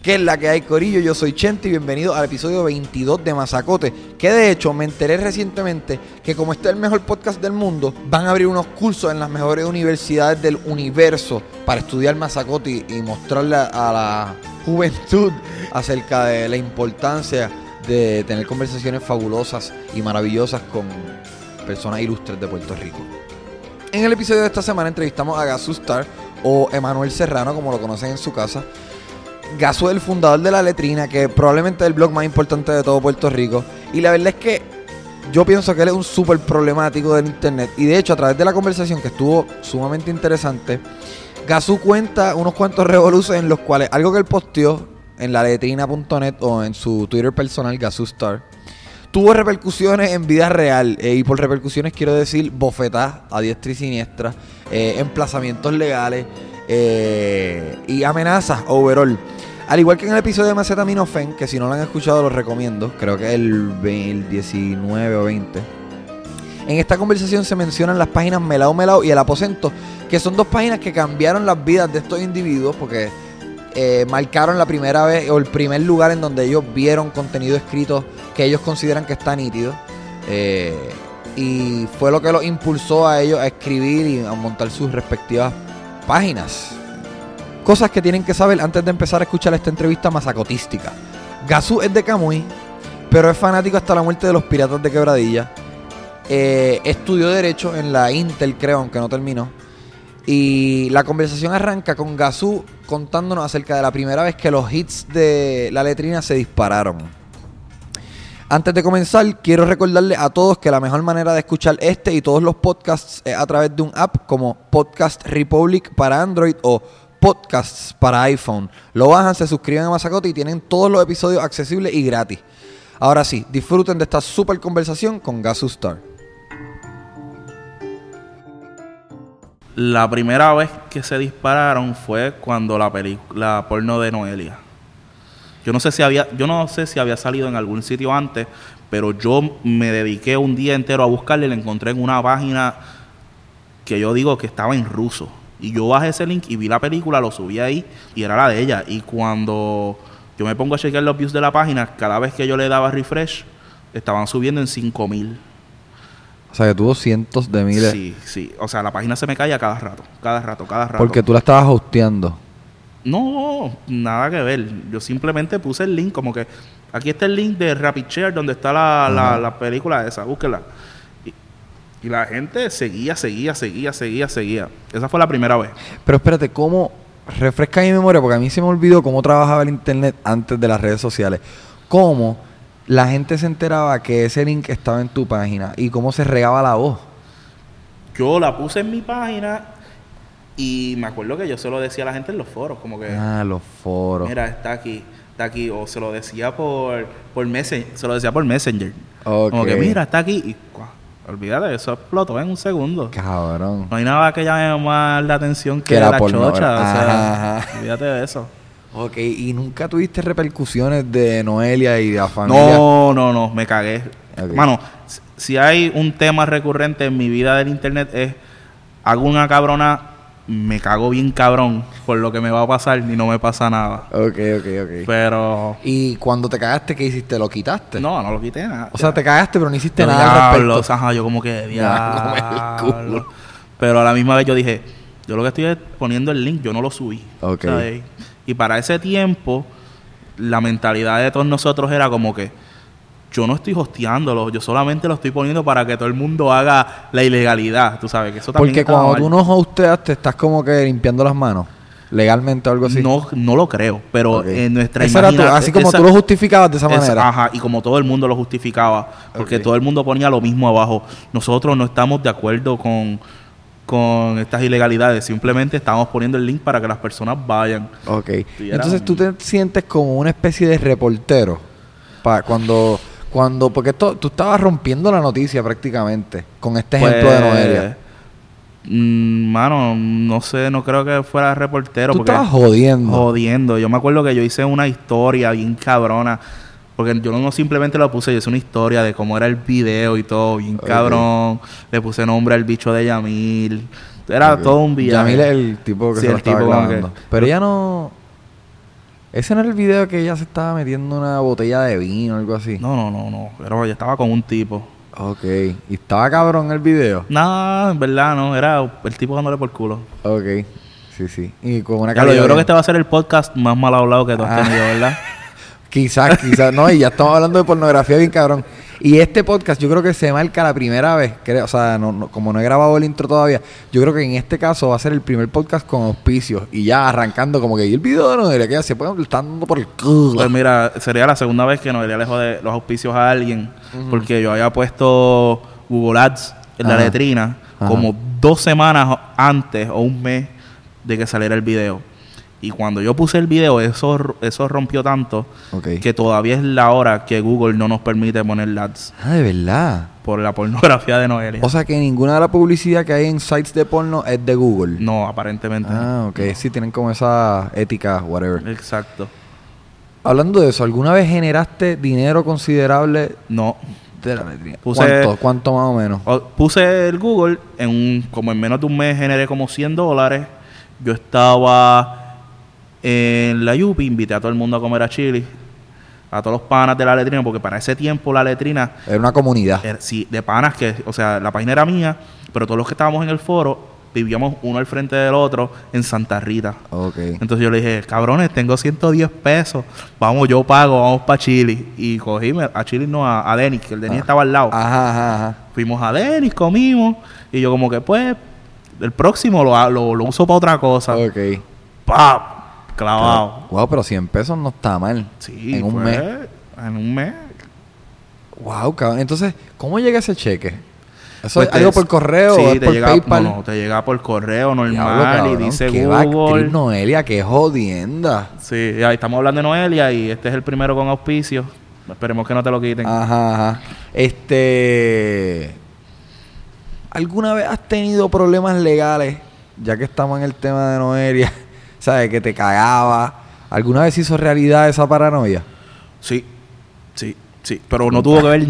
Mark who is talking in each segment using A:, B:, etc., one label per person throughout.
A: ¿Qué es la que hay, corillo? Yo soy Chente y bienvenido al episodio 22 de Mazacote, que de hecho me enteré recientemente que como este es el mejor podcast del mundo, van a abrir unos cursos en las mejores universidades del universo para estudiar Mazacote y mostrarle a la juventud acerca de la importancia de tener conversaciones fabulosas y maravillosas con personas ilustres de Puerto Rico. En el episodio de esta semana entrevistamos a Gazoo Star, o Emanuel Serrano, como lo conocen en su casa. Gazoo es el fundador de La Letrina, que probablemente es el blog más importante de todo Puerto Rico. Y la verdad es que yo pienso que él es un súper problemático del internet. Y de hecho, a través de la conversación, que estuvo sumamente interesante, Gazoo cuenta unos cuantos revoluciones en los cuales algo que él posteó en laletrina.net o en su Twitter personal, Gazoo Star, tuvo repercusiones en vida real. Y por repercusiones quiero decir bofetadas a diestra y siniestra, emplazamientos legales y amenazas overall. Al igual que en el episodio de Macetaminofen, que si no lo han escuchado lo recomiendo, creo que es el 19 o 20. En esta conversación se mencionan las páginas Melao Melao y El Aposento, que son dos páginas que cambiaron las vidas de estos individuos porque marcaron la primera vez o el primer lugar en donde ellos vieron contenido escrito que ellos consideran que está nítido. Y fue lo que los impulsó a ellos a escribir y a montar sus respectivas páginas. Cosas que tienen que saber antes de empezar a escuchar esta entrevista mazacotística. Gazoo es de Camuy, pero es fanático hasta la muerte de los Piratas de Quebradilla. Estudió Derecho en la Intel, creo, aunque no terminó. Y la conversación arranca con Gazoo contándonos acerca de la primera vez que los hits de La Letrina se dispararon. Antes de comenzar, quiero recordarles a todos que la mejor manera de escuchar este y todos los podcasts es a través de un app como Podcast Republic para Android o Podcasts para iPhone. Lo bajan, se suscriben a Mazacote y tienen todos los episodios accesibles y gratis. Ahora sí, disfruten de esta super conversación con Gazoo Star.
B: La primera vez que se dispararon fue cuando la porno de Noelia. Yo no sé si había salido en algún sitio antes, pero yo me dediqué un día entero a buscarle y la encontré en una página que yo digo que estaba en ruso. Y yo bajé ese link y vi la película, lo subí ahí y era la de ella. Y cuando yo me pongo a chequear los views de la página, cada vez que yo le daba refresh, estaban subiendo en 5,000.
A: O sea, que tuvo cientos de miles.
B: Sí. O sea, la página se me caía cada rato.
A: Porque tú la estabas hosteando.
B: No, nada que ver. Yo simplemente puse el link, como que aquí está el link de RapidShare donde está la película esa, búsquela. Y la gente seguía. Esa fue la primera vez.
A: Pero espérate, ¿cómo? Refresca mi memoria, porque a mí se me olvidó cómo trabajaba el internet antes de las redes sociales. ¿Cómo la gente se enteraba que ese link estaba en tu página? ¿Y cómo se regaba la voz?
B: Yo la puse en mi página y me acuerdo que yo se lo decía a la gente en los foros, como que...
A: los foros.
B: Mira, está aquí. O se lo decía por Messenger.
A: Okay.
B: Como que mira, está aquí. Y olvídate, eso explotó en un segundo.
A: Cabrón.
B: No hay nada que llame más la atención que
A: la
B: chocha.
A: Ajá.
B: Olvídate de eso.
A: Ok, ¿y nunca tuviste repercusiones de Noelia y de la familia?
B: No, me cagué.
A: Okay.
B: Mano, si hay un tema recurrente en mi vida del internet es hago una cabrona, me cago bien cabrón por lo que me va a pasar y no me pasa nada.
A: Ok.
B: Pero...
A: ¿Y cuando te cagaste, qué hiciste? ¿Lo quitaste?
B: No lo quité nada.
A: O sea, te cagaste pero no hiciste nada al respecto.
B: Ajá, yo como que diablo. Pero a la misma vez yo dije, yo lo que estoy es poniendo el link, yo no lo subí.
A: Ok.
B: ¿Sabes? Y para ese tiempo, la mentalidad de todos nosotros era como que yo no estoy hosteándolo, yo solamente lo estoy poniendo para que todo el mundo haga la ilegalidad, tú sabes, que eso también
A: porque cuando tú no hosteas te estás como que limpiando las manos, legalmente o algo así.
B: No lo creo, pero
A: okay.
B: En nuestra
A: imaginación... Así como tú lo justificabas de esa manera.
B: Ajá, y como todo el mundo lo justificaba, porque
A: okay.
B: todo el mundo ponía lo mismo abajo. Nosotros no estamos de acuerdo con estas ilegalidades, simplemente estamos poniendo el link para que las personas vayan.
A: Ok. Entonces tú te sientes como una especie de reportero porque tú estabas rompiendo la noticia prácticamente con este ejemplo de Noelia.
B: Mano, no sé, no creo que fuera reportero.
A: Tú estabas jodiendo.
B: Yo me acuerdo que yo hice una historia bien cabrona. Porque yo no simplemente lo puse, yo hice una historia de cómo era el video y todo, bien cabrón. Le puse nombre al bicho de Yamil. Era todo un viaje.
A: Yamil es el tipo que se lo estaba clavando. Pero ella no... Ese no era el video que ella se estaba metiendo una botella de vino o algo así.
B: No. Pero yo estaba con un tipo.
A: Ok. ¿Y estaba cabrón el video?
B: No, en verdad no. Era el tipo dándole por culo.
A: Ok. Sí. Y con una
B: Claro,
A: calidad...
B: yo creo que este va a ser el podcast más mal hablado que tú has tenido, ¿verdad?
A: Quizás. No, y ya estamos hablando de pornografía bien cabrón. Y este podcast yo creo que se marca la primera vez. O sea, como no he grabado el intro todavía, yo creo que en este caso va a ser el primer podcast con auspicios. Y ya arrancando como que... ¿Y el video no? De que ya se puede estar dando por el culo.
B: Pues mira, sería la segunda vez que Noelia le jode los auspicios a alguien. Porque yo había puesto Google Ads en la letrina como 2 semanas antes o un mes de que saliera el video. Y cuando yo puse el video, eso rompió tanto que todavía es la hora que Google no nos permite poner ads.
A: Ah, ¿de verdad?
B: Por la pornografía de Noelia.
A: O sea que ninguna de la publicidad que hay en sites de porno es de Google.
B: No, aparentemente.
A: Ah, ok. No. Sí, tienen como esa ética, whatever.
B: Exacto.
A: Hablando de eso, ¿alguna vez generaste dinero considerable?
B: No.
A: De la letrina. ¿Cuánto más o menos?
B: Puse el Google, como en menos de un mes generé como $100. Yo estaba en la Yupi, invité a todo el mundo a comer a Chili, a todos los panas de la letrina, porque para ese tiempo la letrina...
A: Era una comunidad.
B: Sí, de panas que, o sea, la página era mía, pero todos los que estábamos en el foro vivíamos uno al frente del otro en Santa Rita.
A: Ok.
B: Entonces yo le dije, cabrones, tengo 110 pesos, vamos, yo pago, vamos para Chili. Y cogí a Chili, no, a Denis, que el Denis estaba al lado.
A: Ajá.
B: Fuimos a Denis, comimos, y yo como que, pues, el próximo lo uso para otra cosa.
A: Ok.
B: ¡Pap! Clavado.
A: Wow, pero 100 pesos no está mal.
B: Sí,
A: en un mes.
B: En un mes.
A: Wow, cabrón. Entonces, ¿cómo llega ese cheque? ¿Eso
B: Pues
A: es algo por correo o es por PayPal?
B: No, te llega por correo normal.
A: Diablo, cabrón,
B: y dice
A: qué
B: Google.
A: Noelia, qué jodienda.
B: Sí, ahí estamos hablando de Noelia y este es el primero con auspicio. Esperemos que no te lo quiten.
A: Ajá. ¿Alguna vez has tenido problemas legales? Ya que estamos en el tema de Noelia. ¿Sabes? Que te cagaba. ¿Alguna vez hizo realidad esa paranoia?
B: Sí. Pero no tuvo que ver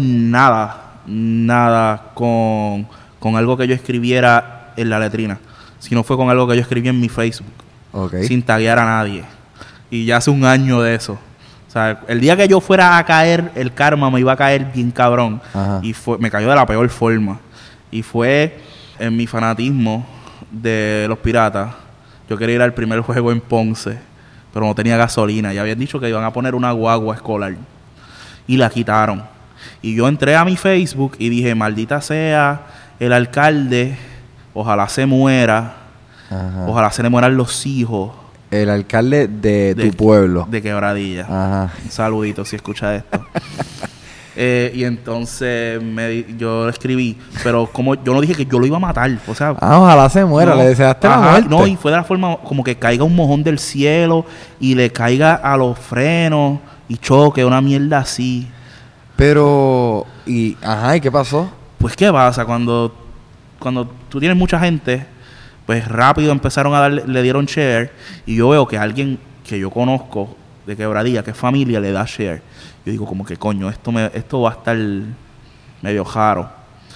B: nada con algo que yo escribiera en la letrina. Sino fue con algo que yo escribí en mi Facebook.
A: Okay.
B: Sin taguear a nadie. Y ya hace un año de eso. O sea, el día que yo fuera a caer, el karma me iba a caer bien cabrón.
A: Ajá.
B: Y me cayó de la peor forma. Y fue en mi fanatismo de los piratas. Yo quería ir al primer juego en Ponce, pero no tenía gasolina. Ya habían dicho que iban a poner una guagua escolar. Y la quitaron. Y yo entré a mi Facebook y dije, maldita sea el alcalde, ojalá se muera.
A: Ajá.
B: Ojalá se le mueran los hijos.
A: El alcalde de tu pueblo.
B: De Quebradilla.
A: Ajá.
B: Un saludito si escucha esto. Y entonces yo escribí, pero como yo no dije que yo lo iba a matar, o sea,
A: ojalá se muera, le deseaste la muerte.
B: No, y fue de la forma como que caiga un mojón del cielo y le caiga a los frenos y choque, una mierda así.
A: Pero, ¿y qué pasó?
B: Pues qué pasa cuando tú tienes mucha gente, pues rápido empezaron a le dieron share, y yo veo que alguien que yo conozco de Quebradilla, que es familia, le da share. Yo digo como que coño, esto va a estar medio jaro.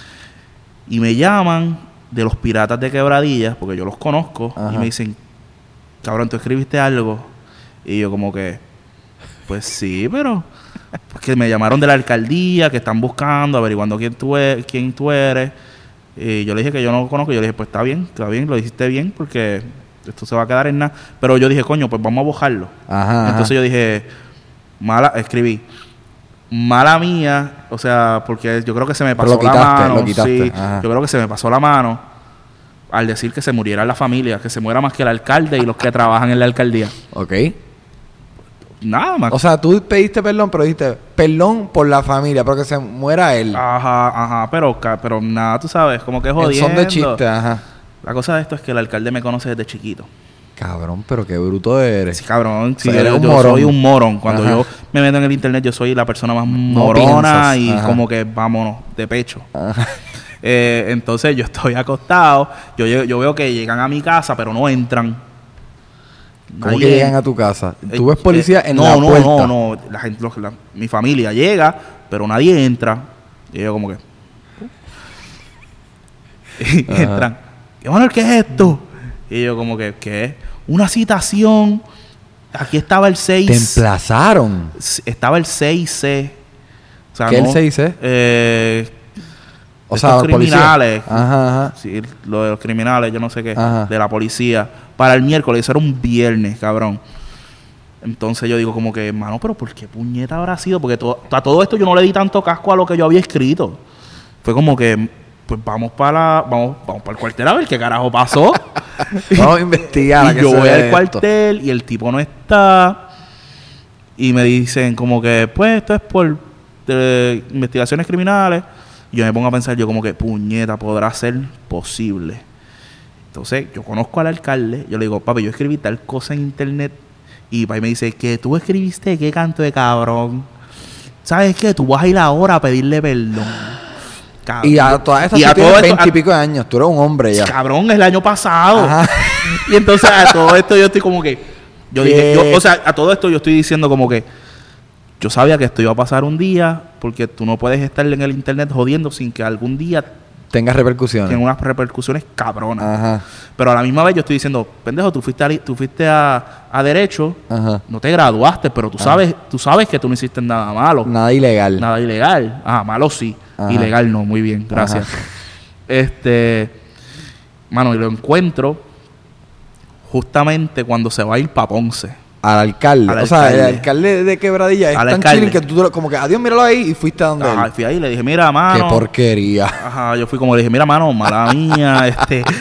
B: Y me llaman de los piratas de Quebradillas, porque yo los conozco. Ajá. Y me dicen, cabrón, ¿tú escribiste algo? Y yo como que, pues sí, pero... Porque me llamaron de la alcaldía, que están buscando, averiguando quién tú eres. Y yo le dije que yo no lo conozco. Y yo le dije, pues está bien, lo hiciste bien, porque esto se va a quedar en nada. Pero yo dije, coño, pues vamos a bojarlo. Entonces yo dije... escribí mala mía, o sea, porque yo creo que se me pasó la mano. Sí, yo creo que se me pasó la mano al decir que se muriera la familia, que se muera más que el alcalde y los que trabajan en la alcaldía.
A: Ok.
B: Nada más.
A: O sea, tú pediste perdón, pero dijiste perdón por la familia, pero que se muera él.
B: Ajá, pero nada, tú sabes, como que jodiendo.
A: Son de chiste, ajá.
B: La cosa de esto es que el alcalde me conoce desde chiquito.
A: Cabrón, pero qué bruto eres.
B: Sí, cabrón. Sí,
A: o sea,
B: yo soy un morón. Cuando yo me meto en el internet, yo soy la persona más morona y como que vámonos, de pecho. Entonces yo estoy acostado, yo veo que llegan a mi casa, pero no entran.
A: ¿Cómo que llegan a tu casa? ¿Tú ves policía en la puerta?
B: No. La gente, mi familia llega, pero nadie entra. Y yo como que... y entran. ¿Qué es esto? Y yo como que, ¿qué? Una citación aquí estaba el 6.
A: ¿Te emplazaron?
B: Estaba el 6C. O sea,
A: ¿Qué es
B: no,
A: el 6C? O
B: estos
A: sea,
B: criminales.
A: policía. Ajá.
B: Sí, lo de los criminales, yo no sé qué.
A: Ajá.
B: De la policía. Para el miércoles, eso era un viernes, cabrón. Entonces yo digo como que, mano, pero ¿por qué puñeta habrá sido? Porque a todo esto yo no le di tanto casco a lo que yo había escrito. Fue como que, pues vamos para el cuartel a ver qué carajo pasó.
A: Vamos a investigar.
B: Y yo voy al cuartel y el tipo no está. Y me dicen como que, pues esto es por investigaciones criminales. Y yo me pongo a pensar, yo como que, puñeta, podrá ser posible. Entonces yo conozco al alcalde. Yo le digo, papi, yo escribí tal cosa en internet. Y papi me dice, que tú escribiste, qué canto de cabrón. ¿Sabes qué? Tú vas a ir ahora a pedirle perdón. Cabrón.
A: Y a todas estas tú tienes 20 y pico de años. Tú eres un hombre ya.
B: Cabrón, es el año pasado.
A: Ajá.
B: Y entonces a todo esto yo estoy como que... a todo esto yo estoy diciendo como que... Yo sabía que esto iba a pasar un día, porque tú no puedes estar en el internet jodiendo sin que algún día...
A: Tenga repercusiones.
B: Tiene unas repercusiones cabronas.
A: Ajá.
B: Pero a la misma vez yo estoy diciendo, pendejo, tú fuiste a Derecho,
A: Ajá.
B: no te graduaste, pero tú sabes que tú no hiciste nada malo.
A: Nada ilegal.
B: Nada ilegal. Ah, malo sí.
A: Ajá.
B: Ilegal no, muy bien, gracias.
A: Ajá.
B: Mano, y lo encuentro justamente cuando se va a ir para Ponce.
A: Al alcalde.
B: Al
A: o sea,
B: alcalde.
A: el alcalde de Quebradilla es
B: Al
A: tan
B: alcalde.
A: chilling que tú como que, adiós, míralo ahí, y fuiste a donde
B: Ajá,
A: él.
B: fui ahí y le dije, mira, mano.
A: Qué porquería.
B: Ajá, yo fui como le dije, mira, mano, mala mía,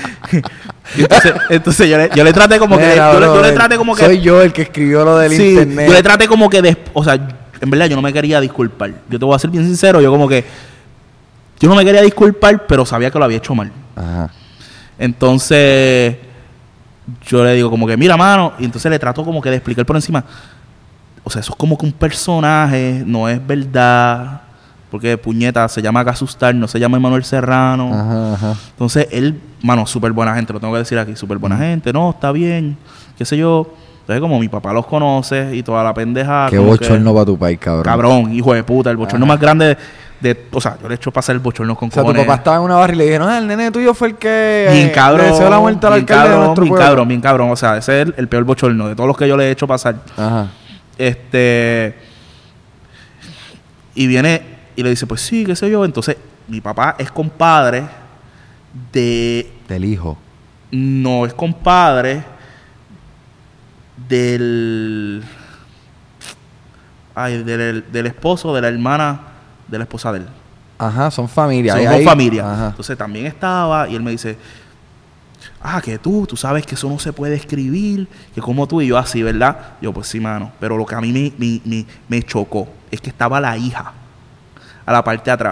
B: Y entonces yo le traté como que...
A: Mira,
B: yo le traté como que...
A: Soy yo el que escribió lo del
B: Sí,
A: internet.
B: yo le traté como que... o sea, en verdad yo no me quería disculpar. Yo te voy a ser bien sincero, yo como que... Yo no me quería disculpar, pero sabía que lo había hecho mal.
A: Ajá.
B: Entonces... Yo le digo como que, mira, mano, y entonces le trato como que de explicar por encima. O sea, eso es como que un personaje, no es verdad. Porque, puñeta, se llama Gasustar, no se llama Emanuel Serrano.
A: Ajá.
B: Entonces, él, mano, súper buena gente, lo tengo que decir aquí, súper buena gente. No, está bien, qué sé yo. Entonces, como mi papá los conoce y toda la pendeja.
A: Qué bochorno para tu país, cabrón.
B: Cabrón, hijo de puta, el bochorno más grande o sea, yo le echo pasar el bochorno con cojones.
A: O sea, tu papá estaba en una barra y le dijeron, el nene tuyo fue el que
B: bien cabrón,
A: le deseó la muerte al alcalde de nuestro pueblo.
B: Bien cabrón. O sea, ese es el peor bochorno de todos los que yo le he hecho pasar.
A: Ajá.
B: Y viene y le dice, pues sí, qué sé yo. Entonces, mi papá es compadre
A: del hijo.
B: No, es compadre del esposo de la hermana de la esposa de él.
A: Ajá, son familia.
B: Son dos familias.
A: Ajá.
B: Entonces también estaba y él me dice, que tú sabes que eso no se puede escribir, que como tú y yo así, ¿verdad? Yo, pues sí, mano. Pero lo que a mí me chocó es que estaba la hija a la parte de atrás.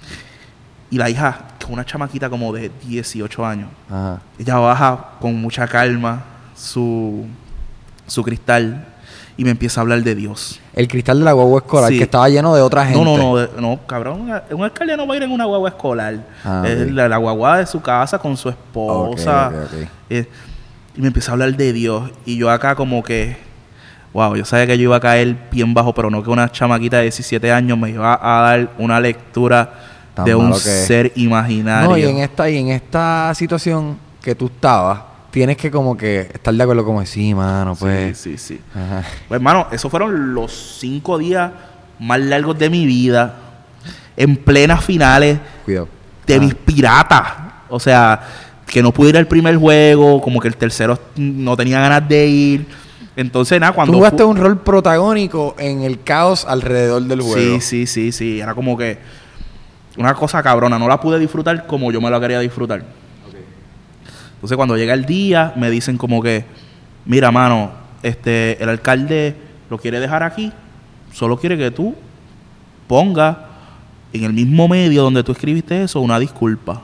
B: Y la hija, que es una chamaquita como de 18 años.
A: Ajá.
B: Ella baja con mucha calma su cristal y me empieza a hablar de Dios.
A: El cristal de la guagua escolar,
B: Sí.
A: que estaba lleno de otra gente.
B: No, cabrón. Un alcalde no va a ir en una guagua escolar. Es
A: Ok.
B: la guagua de su casa con su esposa.
A: Ok.
B: Y me empieza a hablar de Dios. Y yo acá como que... Wow, yo sabía que yo iba a caer bien bajo, pero no que una chamaquita de 17 años me iba a dar una lectura
A: Tan
B: de un
A: malo que es.
B: ser imaginario.
A: No, y en esta situación que tú estabas, tienes que como que estar de acuerdo como sí, mano, pues.
B: Sí.
A: Ajá.
B: Pues, hermano, esos fueron los 5 días más largos de mi vida. En plenas finales
A: Cuidado.
B: de mis piratas. O sea, que no pude ir al primer juego, como que el tercero no tenía ganas de ir. Entonces, nada, cuando...
A: Tú jugaste un rol protagónico en el caos alrededor del juego.
B: Sí. Era como que una cosa cabrona. No la pude disfrutar como yo me la quería disfrutar.
A: Okay.
B: Entonces, cuando llega el día, me dicen como que, mira, mano, el alcalde lo quiere dejar aquí. Solo quiere que tú pongas en el mismo medio donde tú escribiste eso una disculpa.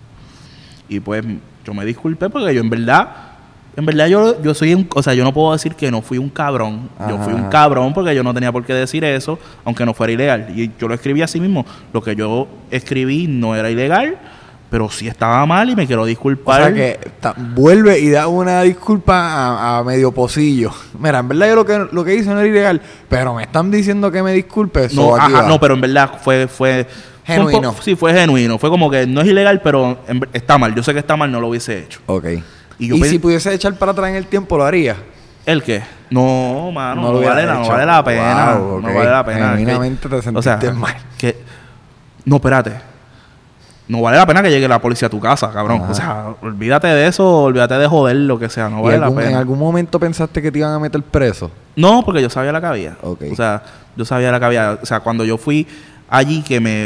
B: Y pues yo me disculpé porque yo en verdad yo soy o sea, yo no puedo decir que no fui un cabrón.
A: Ajá.
B: Yo fui un cabrón porque yo no tenía por qué decir eso, aunque no fuera ilegal. Y yo lo escribí así mismo. Lo que yo escribí no era ilegal, pero sí estaba mal y me quiero disculpar.
A: O sea que vuelve y da una disculpa a medio pocillo. Mira, en verdad yo lo que hice no era ilegal, pero me están diciendo que me disculpe.
B: No, pero en verdad fue
A: genuino.
B: Fue genuino. Fue como que no es ilegal, pero está mal. Yo sé que está mal, no lo hubiese hecho.
A: Ok.
B: Y
A: si pudiese echar para atrás en el tiempo, ¿lo haría?
B: ¿El qué? No, mano,
A: No lo hubiera hecho.
B: no vale la pena.
A: Wow, ok.
B: No vale la pena.
A: Genuinamente te sentiste mal.
B: No, espérate. No vale la pena que llegue la policía a tu casa, cabrón.
A: Ajá.
B: O sea, olvídate de eso, olvídate de joder, lo que sea. No vale la pena.
A: ¿En algún momento pensaste que te iban a meter preso?
B: No, porque yo sabía la que había.
A: Ok.
B: O sea, yo sabía la que había. O sea, cuando yo fui allí,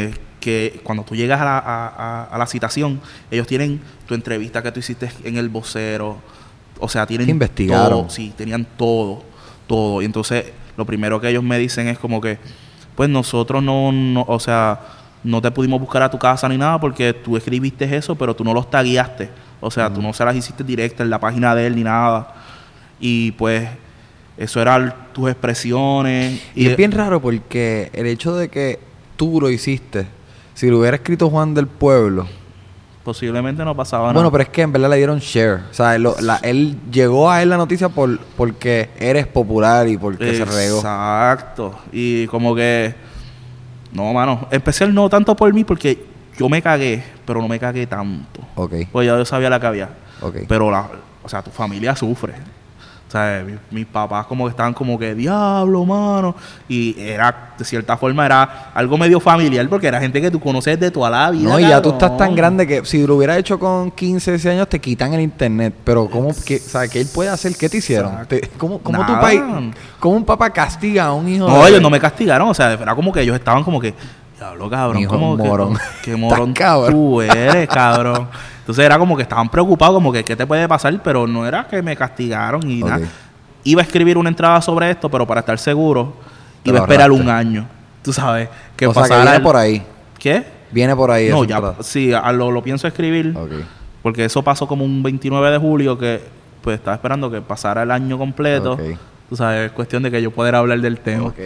B: que cuando tú llegas a la citación, ellos tienen tu entrevista que tú hiciste en El Vocero. O sea, tienen
A: ¿Te investigaron?
B: todo. Sí, tenían todo. Y entonces, lo primero que ellos me dicen es como que, pues nosotros o sea, no te pudimos buscar a tu casa ni nada porque tú escribiste eso, pero tú no los tagueaste. O sea, tú no se las hiciste directa en la página de él ni nada. Y pues, eso eran tus expresiones.
A: Y es bien raro porque el hecho de que tú lo hiciste, si lo hubiera escrito Juan del Pueblo,
B: posiblemente no pasaba nada.
A: bueno, pero es que en verdad le dieron share. O sea, él llegó a él la noticia porque eres popular y porque se regó.
B: Exacto. Y como que... No, mano. Especial no tanto por mí, porque yo me cagué, pero no me cagué tanto.
A: Ok.
B: Pues ya yo sabía la que había.
A: Ok.
B: Pero, o sea, tu familia sufre. O sea, mis papás como que estaban como que, diablo, mano. Y era, de cierta forma, era algo medio familiar, porque era gente que tú conoces de toda la vida.
A: No, y ya tú estás tan grande que si lo hubiera hecho con 15, 16 años, te quitan el internet. Pero ¿cómo? ¿Sabes qué él puede hacer? ¿Qué te hicieron? ¿Cómo tu país? ¿Cómo un papá castiga a un hijo?
B: No, ellos no me castigaron. O sea, era como que ellos estaban como que, diablo, cabrón.
A: Hijo,
B: como
A: morón.
B: Que morón
A: cabrón.
B: tú eres, cabrón. Entonces era como que estaban preocupados, como que, ¿qué te puede pasar? Pero no era que me castigaron y nada. Iba a escribir una entrada sobre esto, pero para estar seguro, iba a esperar un año. Tú sabes, que
A: o
B: pasara.
A: sea, que viene por ahí.
B: ¿Qué?
A: Viene por ahí.
B: No, ya, sí, lo pienso escribir.
A: Okay.
B: Porque eso pasó como un 29 de julio, que pues estaba esperando que pasara el año completo.
A: Okay.
B: Tú sabes, es cuestión de que yo pudiera hablar del tema.
A: Ok.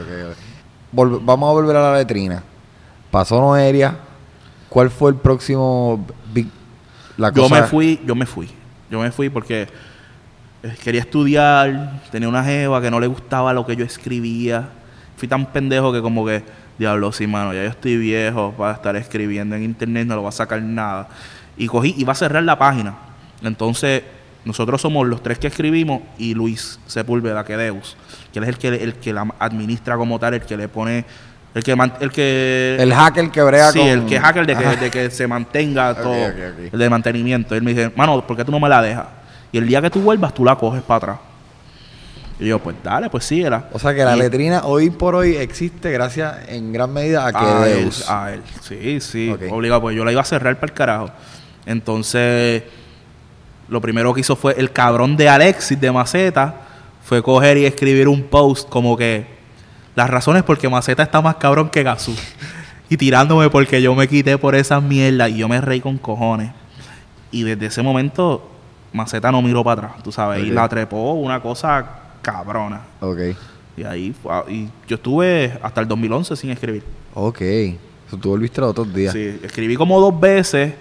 A: Vamos a volver a la letrina. Pasó Noelia. ¿Cuál fue el próximo
B: Yo me fui porque quería estudiar, tenía una jeva que no le gustaba lo que yo escribía. Fui tan pendejo que como que, diablo, sí, mano, ya yo estoy viejo para estar escribiendo en internet, no lo voy a sacar nada. Y iba a cerrar la página. Entonces, nosotros somos los 3 que escribimos y Luis Sepúlveda, que Deus, que él es el que la administra como tal, el que le pone... El
A: hacker que brega
B: sí,
A: con...
B: el que es hacker de que se mantenga todo.
A: Okay.
B: El de mantenimiento. Él me dice, mano, ¿por qué tú no me la dejas? Y el día que tú vuelvas, tú la coges para atrás. Y yo, pues dale, pues síguela.
A: O sea que la letrina hoy por hoy existe gracias en gran medida a que Deus.
B: A él. Sí.
A: Okay.
B: Obligado, pues yo la iba a cerrar para el carajo. Entonces, lo primero que hizo fue el cabrón de Alexis de Maceta, fue coger y escribir un post como que las razones por qué Maceta está más cabrón que Gazú. Y tirándome porque yo me quité por esa mierda. Y yo me reí con cojones. Y desde ese momento, Maceta no miró para atrás, tú sabes. Okay. Y la trepó una cosa cabrona.
A: Ok.
B: Y ahí y yo estuve hasta el 2011 sin escribir.
A: Ok. Eso tú volviste los otros días.
B: Sí, escribí como 2 veces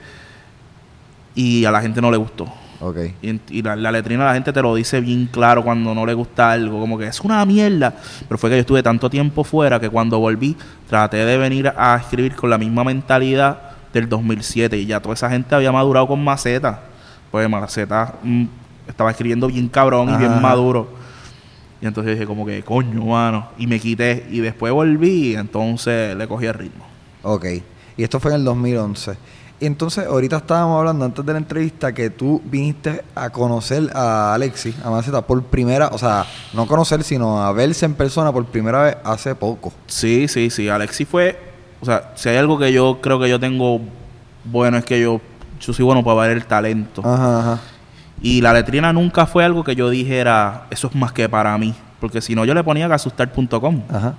B: y a la gente no le gustó.
A: Okay.
B: Y la letrina la gente te lo dice bien claro cuando no le gusta algo, como que es una mierda. Pero fue que yo estuve tanto tiempo fuera que cuando volví traté de venir a escribir con la misma mentalidad del 2007 y ya toda esa gente había madurado con Maceta. Pues Maceta estaba escribiendo bien cabrón y bien maduro. Y entonces dije como que coño, mano, y me quité y después volví y entonces le cogí el ritmo.
A: Ok. Y esto fue en el 2011. Y entonces, ahorita estábamos hablando antes de la entrevista que tú viniste a conocer a Alexis, a Maceta, por primera, o sea, no conocer, sino a verse en persona por primera vez hace poco.
B: Sí. Alexis fue, o sea, si hay algo que yo creo que yo tengo bueno es que yo soy bueno para ver el talento.
A: Ajá.
B: Y la letrina nunca fue algo que yo dijera, eso es más que para mí. Porque si no, yo le ponía gasustar.com.
A: Ajá.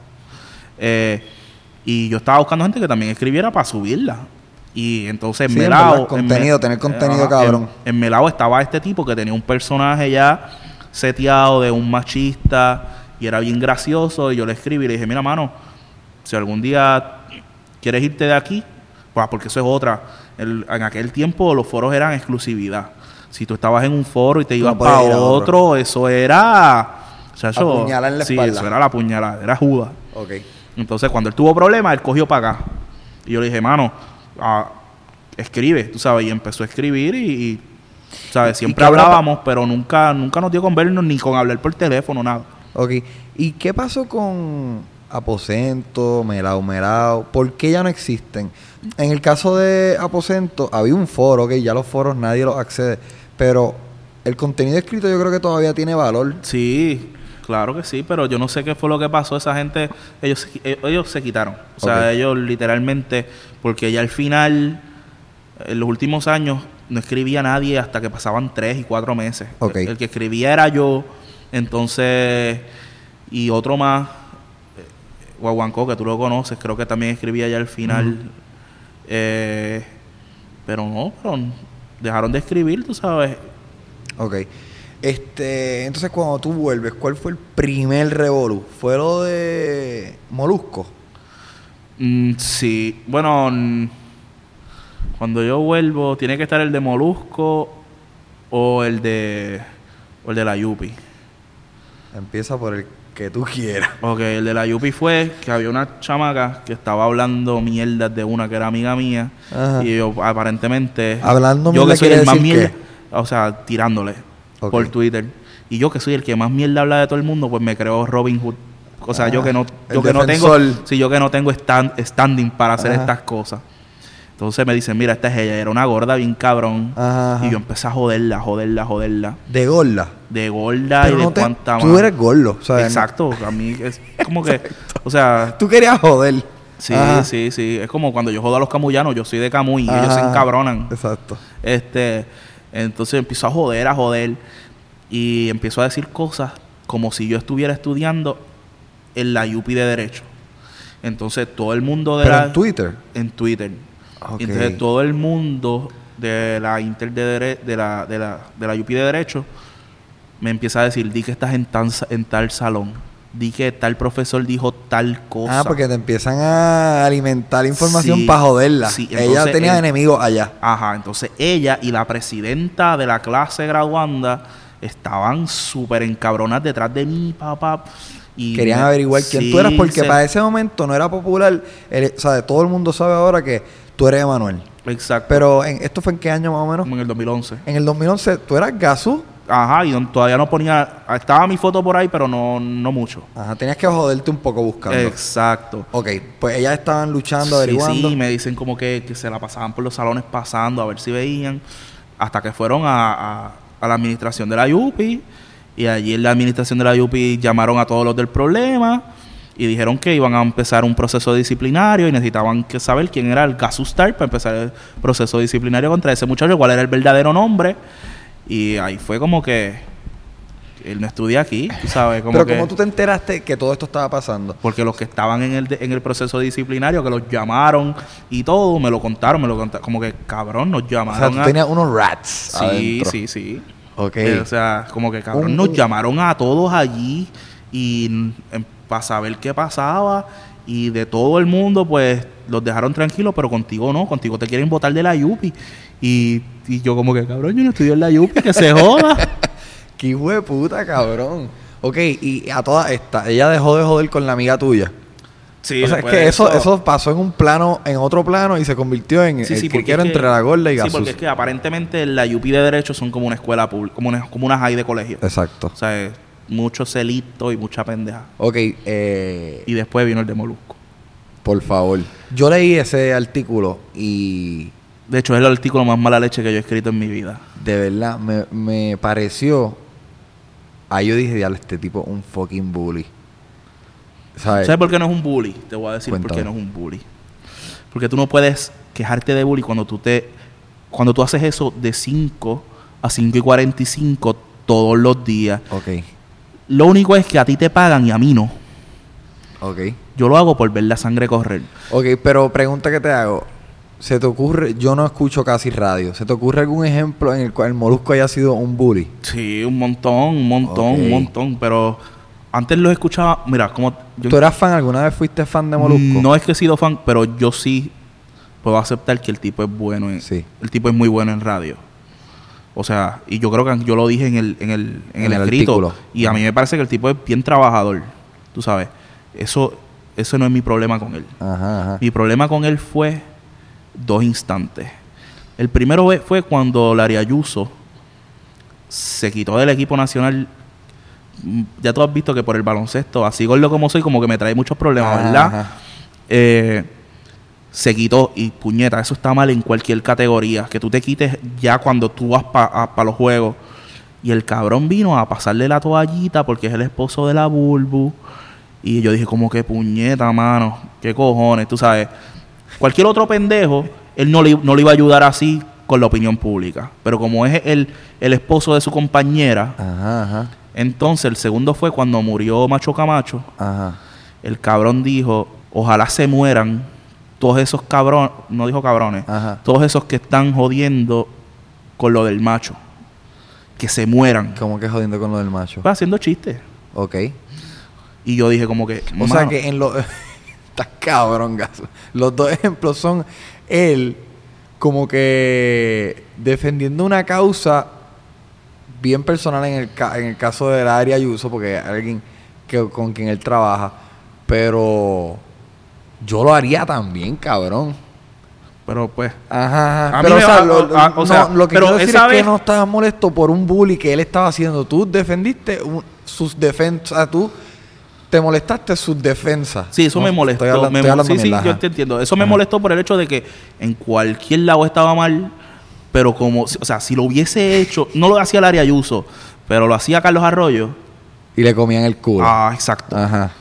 B: Y yo estaba buscando gente que también escribiera para subirla. Y entonces
A: sí,
B: Melao...
A: tener contenido cabrón.
B: En Melao estaba este tipo que tenía un personaje ya seteado de un machista y era bien gracioso. Y yo le escribí y le dije, mira, mano, si algún día quieres irte de aquí, pues porque eso es otra. En aquel tiempo los foros eran exclusividad. Si tú estabas en un foro y te ibas para otro, eso era... O sea, eso,
A: apuñalar en la espalda.
B: Eso era la puñalada, era Judas.
A: Okay.
B: Entonces, cuando él tuvo problemas, él cogió para acá. Y yo le dije, mano, escribe, tú sabes, y empezó a escribir y ¿Sabes? Siempre hablábamos, pero nunca nos dio con vernos ni con hablar por teléfono, nada.
A: Ok. ¿Y qué pasó con Aposento, Melao? ¿Por qué ya no existen? En el caso de Aposento, había un foro, que ya los foros nadie los accede, pero el contenido escrito yo creo que todavía tiene valor.
B: Sí, claro que sí, pero yo no sé qué fue lo que pasó. Esa gente, ellos se quitaron. O sea, ellos literalmente, porque ya al final, en los últimos años, no escribía nadie hasta que pasaban 3 y 4 meses.
A: Okay.
B: El que escribía era yo, entonces, y otro más, Guaguancó, que tú lo conoces, creo que también escribía ya al final. Pero dejaron de escribir, tú sabes.
A: Ok. Entonces cuando tú vuelves, ¿cuál fue el primer revolú? ¿Fue lo de Molusco?
B: Sí, bueno, cuando yo vuelvo, tiene que estar el de Molusco o el de la Yupi.
A: Empieza por el que tú quieras.
B: Ok, el de la Yupi fue que había una chamaca que estaba hablando mierdas de una que era amiga mía. Ajá. Y yo aparentemente...
A: Hablando
B: yo que soy el más mierda,
A: ¿qué?
B: O sea, tirándole por Twitter. Y yo que soy el que más mierda habla de todo el mundo, pues me creo Robin Hood. O sea, yo que no tengo standing para hacer estas cosas. Entonces me dicen, mira, esta es ella, era una gorda bien cabrón. Ajá. Y yo empecé a joderla.
A: ¿De gorda?
B: De gorda.
A: Pero
B: y
A: no
B: de cuánta más.
A: Tú eres gordo, ¿sabes?
B: Exacto, a mí es como que, o sea...
A: Tú querías joder.
B: Sí, sí. Es como cuando yo jodo a los camullanos, yo soy de Camuy y ellos se encabronan.
A: Exacto.
B: Entonces empiezo a joder. Y empiezo a decir cosas como si yo estuviera estudiando en la UPI de Derecho. Entonces todo el mundo de
A: ¿Pero en Twitter?
B: En Twitter.
A: Okay.
B: Entonces todo el mundo de la Inter de la UPI de Derecho me empieza a decir, di que estás en tal salón, di que tal profesor dijo tal cosa.
A: Porque te empiezan a alimentar información para joderla.
B: Sí,
A: ella tenía enemigos allá.
B: Ajá, entonces ella y la presidenta de la clase graduanda estaban súper encabronadas detrás de mí, papá. Y
A: querían averiguar quién tú eras, porque para ese momento no era popular. Todo el mundo sabe ahora que tú eres Emanuel.
B: Exacto.
A: Pero ¿esto fue en qué año más o menos?
B: Como en el 2011.
A: En el 2011, ¿tú eras Gazú?
B: Ajá, y todavía no ponía... Estaba mi foto por ahí, pero no mucho.
A: Ajá, tenías que joderte un poco buscando.
B: Exacto.
A: Ok, pues ellas estaban luchando, averiguando.
B: Sí, me dicen como que se la pasaban por los salones pasando a ver si veían. Hasta que fueron a la administración de la UPI. Y allí en la administración de la UPI llamaron a todos los del problema y dijeron que iban a empezar un proceso disciplinario y necesitaban que saber quién era el Gasustar para empezar el proceso disciplinario contra ese muchacho, cuál era el verdadero nombre. Y ahí fue como que él no estudia aquí, tú sabes.
A: Pero ¿cómo tú te enteraste que todo esto estaba pasando?
B: Porque los que estaban en el proceso disciplinario, que los llamaron y todo, me lo contaron, como que cabrón, nos llamaron.
A: O sea, tú tenías unos rats
B: Sí,
A: adentro.
B: sí.
A: Okay.
B: O sea, como que cabrón, nos llamaron a todos allí y para saber qué pasaba, y de todo el mundo pues los dejaron tranquilos, pero contigo no, contigo te quieren botar de la UPI. Y yo como que cabrón, yo no estudio en la UPI, que se joda.
A: Qué hijo de puta, cabrón. Ok, y a toda esta, ella dejó de joder con la amiga tuya.
B: Sí,
A: o sea, es que eso pasó en otro plano y se convirtió en el que quiero entre la gorda y Gazú.
B: Sí, porque es que aparentemente la UPI de Derecho son como una escuela pública, como una high de colegio.
A: Exacto.
B: O sea, mucho celito y mucha pendeja.
A: Ok.
B: Y después vino el de Molusco.
A: Por favor. Yo leí ese artículo y...
B: De hecho, es el artículo más mala leche que yo he escrito en mi vida.
A: De verdad, me pareció... Ahí yo dije, diablo, este tipo es un fucking bully. ¿Sabes
B: por qué no es un bully? Te voy a decir por qué no es un bully. Porque tú no puedes quejarte de bully cuando tú haces eso de 5 a 5:45 todos los días.
A: Ok.
B: Lo único es que a ti te pagan y a mí no.
A: Ok.
B: Yo lo hago por ver la sangre correr.
A: Ok, pero pregunta que te hago. ¿Se te ocurre? Yo no escucho casi radio. ¿Se te ocurre algún ejemplo en el cual el Molusco haya sido un bully?
B: Sí, un montón. Pero antes lo escuchaba... Mira, como...
A: ¿Tú eras fan? ¿Alguna vez fuiste fan de Molusco?
B: No es que he sido fan, pero yo sí puedo aceptar que el tipo es bueno.
A: Sí.
B: El tipo es muy bueno en radio. O sea, y yo creo que yo lo dije en el escrito.
A: Artículo.
B: Y a mí me parece que el tipo es bien trabajador. Tú sabes. Eso no es mi problema con él.
A: Ajá.
B: Mi problema con él fue 2 instantes. El primero fue cuando Larry Ayuso se quitó del equipo nacional. Ya tú has visto que por el baloncesto, así gordo como soy, como que me trae muchos problemas, ¿verdad? Se quitó y puñeta, eso está mal en cualquier categoría, que tú te quites ya cuando tú vas para los juegos. Y el cabrón vino a pasarle la toallita porque es el esposo de la Bulbu. Y yo dije como que puñeta, mano, qué cojones, tú sabes. Cualquier otro pendejo, él no le iba a ayudar así con la opinión pública. Pero como es el esposo de su compañera, entonces el segundo fue cuando murió Macho Camacho. El cabrón dijo, ojalá se mueran todos esos cabrones, no dijo cabrones, todos esos que están jodiendo con lo del macho. Que se mueran.
A: ¿Cómo que jodiendo con lo del macho?
B: Va haciendo chistes.
A: Ok.
B: Y yo dije como que...
A: O sea que en los... Estás cabrón, gaso. Los dos ejemplos son él como que defendiendo una causa bien personal en el caso del Adri Ayuso, porque es alguien con quien él trabaja. Pero yo lo haría también, cabrón.
B: Pero pues...
A: Pero lo que quiero decir es que no estabas molesto por un bully que él estaba haciendo. Tú defendiste sus defensas. Tú te molestaste sus defensas.
B: Sí, eso me molestó. Sí, yo te entiendo. Eso me molestó por el hecho de que en cualquier lado estaba mal. Pero como... O sea, si lo hubiese hecho... No lo hacía el Adri Ayuso, pero lo hacía Carlos Arroyo.
A: Y le comían el culo.
B: Exacto.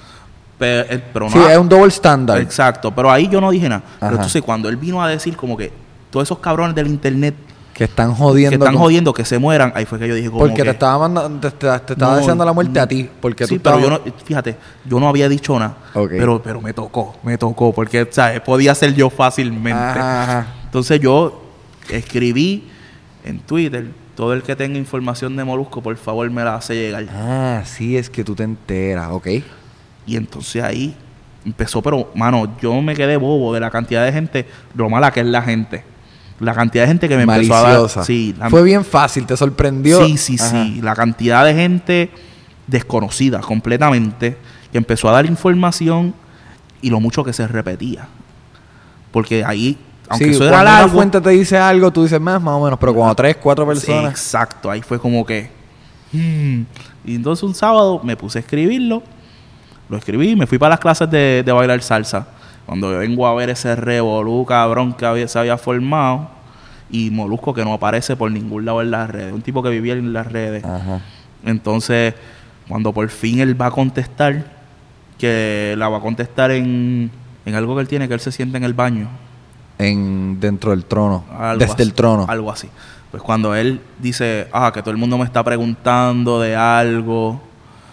B: Pero
A: sí, es un double standard.
B: Exacto, pero ahí yo no dije nada. Pero entonces cuando él vino a decir como que todos esos cabrones del internet
A: que están jodiendo
B: que se mueran, ahí fue que yo dije como
A: porque
B: que,
A: te estaba mandando, te estaba deseando la muerte a ti, porque
B: sí,
A: tú
B: pero yo no, fíjate, yo no había dicho nada, pero me tocó, porque ¿sabes? Podía ser yo fácilmente. Entonces yo escribí en Twitter, todo el que tenga información de Molusco, por favor me la hace llegar.
A: Sí, es que tú te enteras, ok.
B: Y entonces ahí empezó, pero, mano, yo me quedé bobo de la cantidad de gente, lo mala que es la gente. La cantidad de gente que me
A: maliciosa.
B: Empezó a dar... Sí,
A: fue bien fácil, ¿te sorprendió?
B: Sí. La cantidad de gente desconocida completamente que empezó a dar información y lo mucho que se repetía. Porque ahí, aunque eso era largo...
A: Cuando una fuente te dice algo, tú dices más o menos, pero cuando 3, 4 personas...
B: Sí, exacto, ahí fue como que... Y entonces un sábado me puse a escribirlo. Lo escribí, me fui para las clases de bailar salsa. Cuando yo vengo a ver ese revolú cabrón que se había formado y Molusco que no aparece por ningún lado en las redes. Un tipo que vivía en las redes. Entonces, cuando por fin él va a contestar, que la va a contestar en algo que él tiene, que él se siente en el baño.
A: Dentro del trono.
B: El trono. Algo así. Pues cuando él dice, que todo el mundo me está preguntando de algo...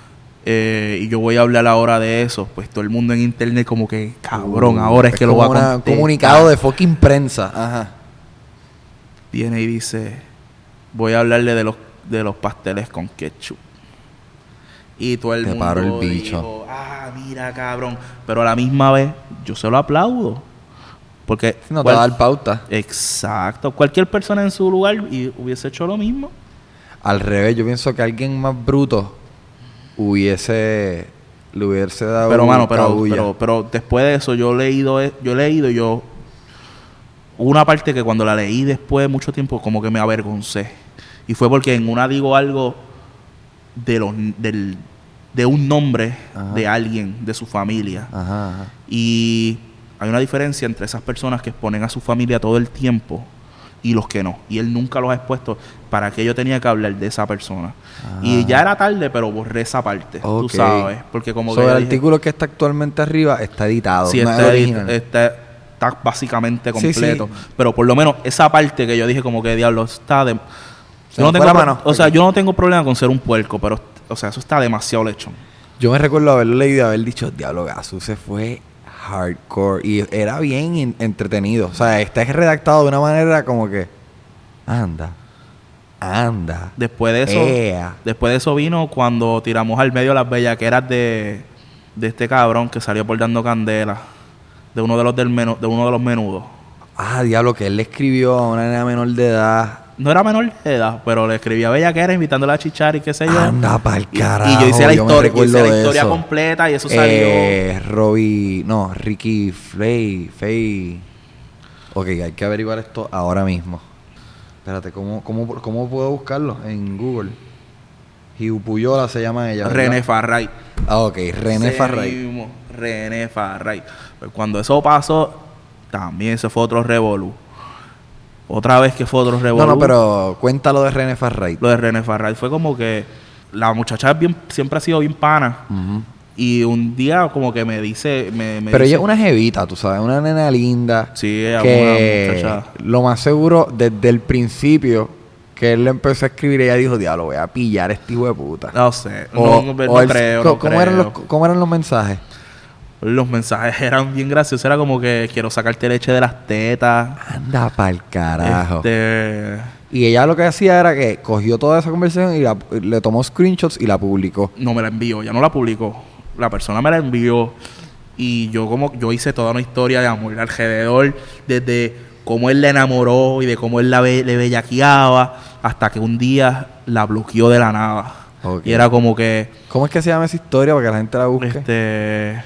B: y yo voy a hablar ahora de eso, pues todo el mundo en internet como que cabrón, ahora es que lo va a contestar.
A: Un comunicado de fucking prensa.
B: Viene y dice, voy a hablarle de los pasteles con ketchup. Y todo el mundo
A: paró el bicho.
B: Dijo, mira cabrón, pero a la misma vez yo se lo aplaudo. Porque
A: no te va a dar pauta.
B: Exacto, cualquier persona en su lugar y hubiese hecho lo mismo.
A: Al revés, yo pienso que alguien más bruto le hubiese dado
B: pero después de eso yo he leído una parte que cuando la leí después de mucho tiempo como que me avergoncé y fue porque en una digo algo de un nombre de alguien de su familia y hay una diferencia entre esas personas que exponen a su familia todo el tiempo y los que no. Y él nunca los ha expuesto. ¿Para qué yo tenía que hablar de esa persona? Y ya era tarde, pero borré esa parte. Tú sabes. Porque como
A: el artículo que está actualmente arriba está editado.
B: Sí,
A: no
B: está básicamente completo. Sí. Pero por lo menos esa parte que yo dije como que diablo está de... Yo no tengo problema con ser un puerco, pero eso está demasiado lechón.
A: Yo me recuerdo haberlo leído y haber dicho, diablo, Gasu se fue hardcore y era bien entretenido. O sea, está redactado de una manera como que anda.
B: Después de eso vino cuando tiramos al medio las bellaqueras de este cabrón que salió por Dando Candela, de uno de los menudos.
A: Diablo, que él le escribió a una nena menor de edad.
B: No era menor de edad, pero le escribía a bellaquera invitándole a chichar y qué sé yo.
A: Anda pa'l carajo.
B: Y yo hice la historia completa y eso salió.
A: Ricky Faye. Ok, hay que averiguar esto ahora mismo. Espérate, ¿cómo puedo buscarlo? En Google. Jiupuyola se llama ella, ¿verdad?
B: René Farray.
A: Ah, ok, René Farray.
B: Mismo, René Farray. Pues cuando eso pasó, también eso fue otro revolú. Otra vez que fue otro revolú.
A: No, pero cuéntalo de René Farray.
B: Lo de René Farray fue como que la muchacha siempre ha sido bien pana.
A: Uh-huh.
B: Y un día como que me dice...
A: Pero ella es una jevita, tú sabes, una nena linda.
B: Sí, ella
A: que
B: es una muchacha.
A: Lo más seguro, desde el principio que él le empezó a escribir, ella dijo, diablo, voy a pillar a este hijo de puta.
B: No sé,
A: no
B: creo.
A: ¿Cómo eran los mensajes?
B: Los mensajes eran bien graciosos. Era como que quiero sacarte leche de las tetas.
A: Anda pa'l carajo.
B: Y
A: Y ella lo que hacía era que cogió toda esa conversación y le tomó screenshots y la publicó.
B: no me la envió, ya no la publicó. La persona me la envió y yo hice toda una historia de amor alrededor, desde cómo él la enamoró y de cómo él le bellaqueaba, hasta que un día la bloqueó de la nada.
A: Okay.
B: Y era como que...
A: ¿Cómo es que se llama esa historia para que la gente la busque?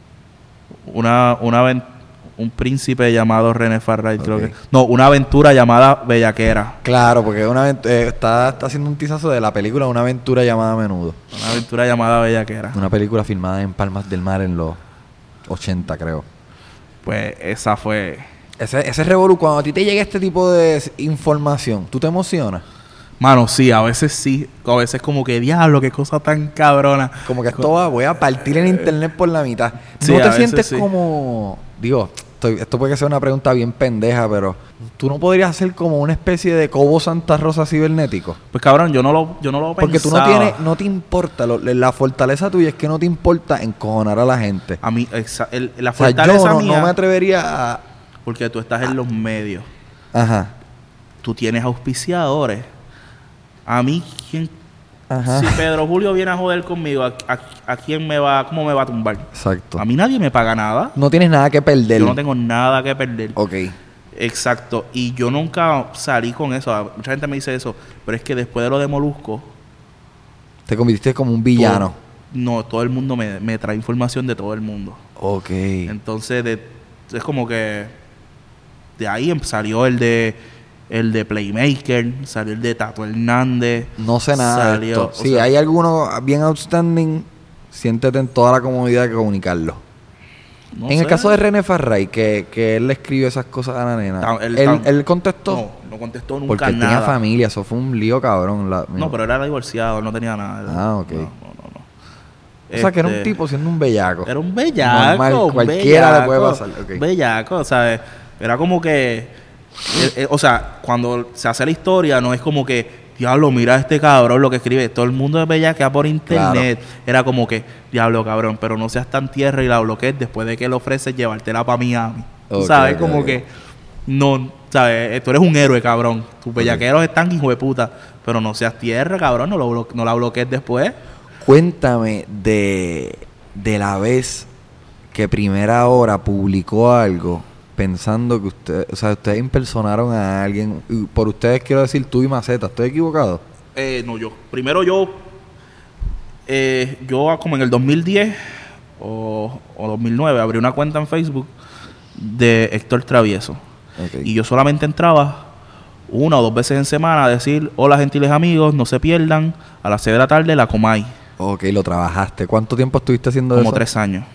B: Un príncipe llamado René Farray,
A: Okay.
B: creo que... No, una aventura llamada Bellaquera.
A: Claro, porque está haciendo un tizazo de la película Una aventura llamada Menudo.
B: Una aventura llamada Bellaquera.
A: Una película filmada en Palmas del Mar en los 80, creo.
B: Pues esa fue...
A: Ese revolú, cuando a ti te llega este tipo de información, ¿tú te emocionas?
B: Mano, sí, a veces sí. A veces como que, diablo, qué cosa tan cabrona.
A: Como que voy a partir el internet por la mitad.
B: Sí,
A: ¿No
B: a
A: te
B: veces
A: sientes
B: sí.
A: como... Digo, esto puede ser una pregunta bien pendeja, pero... ¿Tú no podrías hacer como una especie de Cobo Santa Rosa cibernético?
B: Pues cabrón, yo no lo
A: Porque tú
B: pensaba.
A: no te importa, la fortaleza tuya es que no te importa encojonar a la gente.
B: A mí, la
A: O sea,
B: fortaleza
A: yo
B: mía...
A: no me atrevería a...
B: Porque tú estás en los medios.
A: Ajá.
B: Tú tienes auspiciadores. A mí,
A: Ajá.
B: si Pedro Julio viene a joder conmigo, ¿a quién cómo me va a tumbar?
A: Exacto.
B: A mí nadie me paga nada.
A: No tienes nada que perder.
B: Yo no tengo nada que perder.
A: Ok.
B: Exacto. Y yo nunca salí con eso. Mucha gente me dice eso. Pero es que después de lo de Molusco...
A: Te convirtiste como un villano.
B: Todo el mundo me trae información de todo el mundo.
A: Ok.
B: Entonces, es como que... De ahí salió el de Playmaker, salió el de Tato Hernández.
A: No sé nada de esto. Si
B: o sea,
A: hay alguno bien outstanding, siéntete en toda la comodidad de comunicarlo.
B: no
A: En el
B: sé.
A: caso de René Farray, que él le escribió esas cosas a la nena, él contestó.
B: No contestó nunca
A: Porque él
B: nada.
A: tenía familia, eso fue un lío cabrón.
B: No, pero era divorciado, no tenía nada.
A: Ah, ok.
B: No.
A: O sea, que era un tipo siendo un bellaco.
B: Era un bellaco.
A: Normal,
B: un
A: cualquiera
B: bellaco,
A: le puede pasar. Okay.
B: Bellaco, ¿sabes? Era como que... o sea, cuando se hace la historia, no es como que, diablo, mira a este cabrón lo que escribe. Todo el mundo es bellaquea por internet. Claro. Era como que, diablo, cabrón, pero no seas tan tierra y la bloquees después de que le ofreces llevártela para Miami.
A: Okay,
B: ¿sabes? Como que, no, ¿sabes? Tú eres un héroe, cabrón. Tus bellaqueros están hijo de puta. Pero no seas tierra, cabrón, no la bloquees después.
A: Cuéntame de la vez que Primera Hora publicó algo pensando que ustedes impersonaron a alguien. Y por ustedes quiero decir tú y Maceta. ¿Estoy equivocado?
B: No, yo. Primero yo como en el 2010 o 2009 abrí una cuenta en Facebook de Héctor Travieso.
A: Okay.
B: Y yo solamente entraba 1 o 2 veces en semana a decir, hola gentiles amigos, no se pierdan, a las 6 de la tarde la Comay.
A: Ok, lo trabajaste. ¿Cuánto tiempo estuviste haciendo eso?
B: Como 3 años.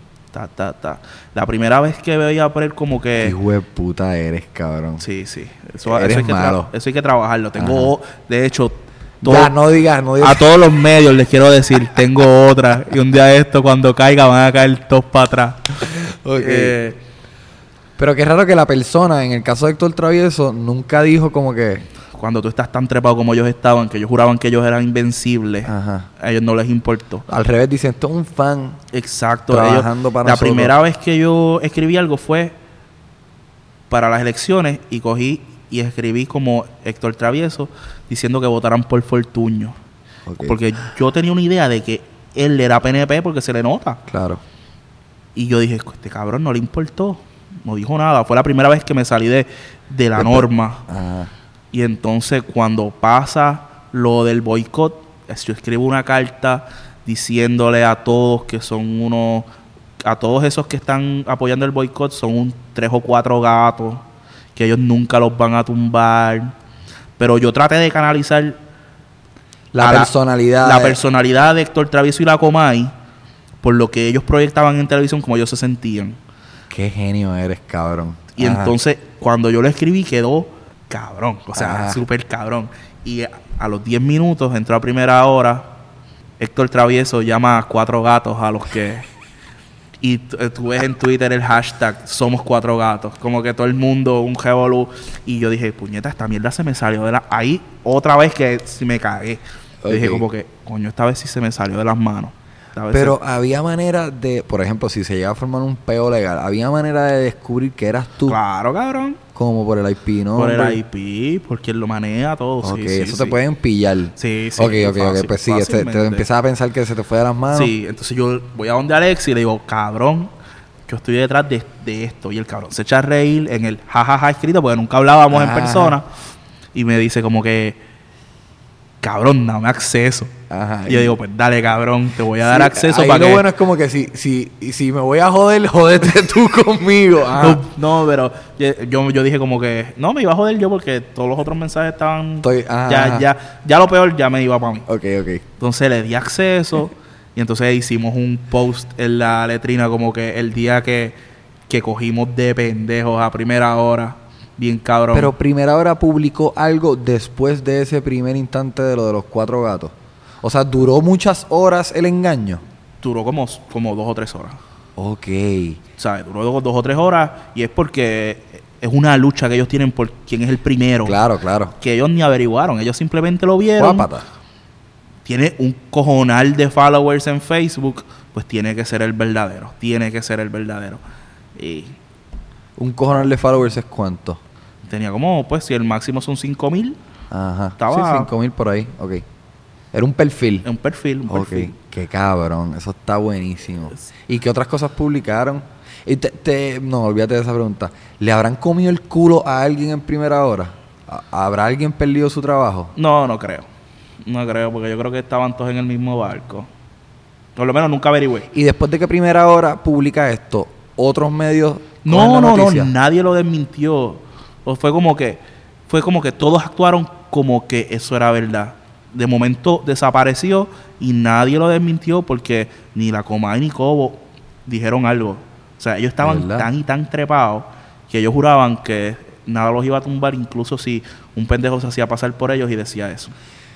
B: La primera vez que veía por él como que...
A: Hijo de puta eres, cabrón.
B: Sí.
A: Eso hay
B: que trabajarlo. Tengo, de hecho...
A: Ya, no digas.
B: A todos los medios les quiero decir, tengo otra. Y un día esto, cuando caiga, van a caer todos para atrás.
A: Okay. Pero qué raro que la persona, en el caso de Héctor Travieso, nunca dijo como que...
B: Cuando tú estás tan trepado como ellos estaban, que ellos juraban que ellos eran invencibles,
A: Ajá.
B: a ellos no les importó.
A: Al revés, dicen, esto es un fan.
B: Exacto.
A: Trabajando para
B: la
A: nosotros.
B: primera vez que yo escribí algo fue para las elecciones y cogí y escribí como Héctor Travieso diciendo que votaran por Fortuño.
A: Okay.
B: Porque yo tenía una idea de que él era PNP porque se le nota.
A: Claro.
B: Y yo dije, este cabrón no le importó. No dijo nada. Fue la primera vez que me salí de la norma.
A: Ajá.
B: Y entonces cuando pasa lo del boicot, yo escribo una carta diciéndole a todos que son a todos esos que están apoyando el boicot son 3 o 4 gatos, que ellos nunca los van a tumbar. Pero yo traté de canalizar
A: La personalidad.
B: La personalidad de Héctor Travieso y la Comay por lo que ellos proyectaban en televisión, como ellos se sentían.
A: Qué genio eres, cabrón.
B: Y entonces, cuando yo lo escribí, quedó cabrón. O sea, súper cabrón. Y a los 10 minutos, entró a primera hora, Héctor Travieso llama a 4 gatos a los que... Y tú ves en Twitter el hashtag Somos 4 gatos. Como que todo el mundo, un revolú. Y yo dije, puñeta, esta mierda se me salió de la... Ahí, otra vez que me cagué. Yo dije como que, coño, esta vez sí se me salió de las manos.
A: Pero había manera de, por ejemplo, si se llega a formar un peo legal, había manera de descubrir que eras tú.
B: Claro, cabrón.
A: Como por el IP, ¿no?
B: Por el IP, porque él lo maneja todo.
A: Ok,
B: sí,
A: eso te pueden pillar.
B: Sí.
A: Ok, pues sí, te empiezas a pensar que se te fue de las manos.
B: Sí, entonces yo voy a donde Alex y le digo, cabrón, yo estoy detrás de esto. Y el cabrón se echa a reír en el jajaja escrito, porque nunca hablábamos en persona. Y me dice como que, cabrón, dame acceso. Ajá, y yo digo, pues dale, cabrón, te voy a dar acceso
A: ahí
B: para que...
A: Lo bueno es como que si me voy a joder, jódete tú conmigo.
B: No, pero yo dije como que... No, me iba a joder yo porque todos los otros mensajes estaban... Ya lo peor ya me iba para mí.
A: Ok.
B: Entonces le di acceso y entonces hicimos un post en la letrina como que el día que cogimos de pendejos a primera hora. Bien cabrón.
A: Pero primera hora publicó algo después de ese primer instante de lo de los 4 gatos. O sea, ¿duró muchas horas el engaño?
B: Duró como 2 o 3 horas.
A: Ok.
B: ¿Sabes? Duró 2 o 3 horas y es porque es una lucha que ellos tienen por quién es el primero.
A: Claro.
B: Que ellos ni averiguaron. Ellos simplemente lo vieron.
A: Guápata.
B: Tiene un cojonal de followers en Facebook. Pues tiene que ser el verdadero. Y...
A: ¿Un cojonal de followers es cuánto?
B: Tenía como, pues, si el máximo son 5,000.
A: Ajá.
B: Estaba...
A: Sí, 5,000 por ahí. Ok. Era un perfil.
B: Un perfil.
A: Qué cabrón. Eso está buenísimo. ¿Y qué otras cosas publicaron? Y no, olvídate de esa pregunta. ¿Le habrán comido el culo a alguien en primera hora? ¿Habrá alguien perdido su trabajo?
B: No creo. No creo, porque yo creo que estaban todos en el mismo barco. Por lo menos nunca averigüé.
A: Y después de que primera hora publica esto, otros medios...
B: No, nadie lo desmintió. Fue como que todos actuaron como que eso era verdad. De momento desapareció y nadie lo desmintió porque ni la Comay ni Cobo dijeron algo. O sea, ellos estaban tan y tan trepados que ellos juraban que nada los iba a tumbar, incluso si un pendejo se hacía pasar por ellos y decía eso.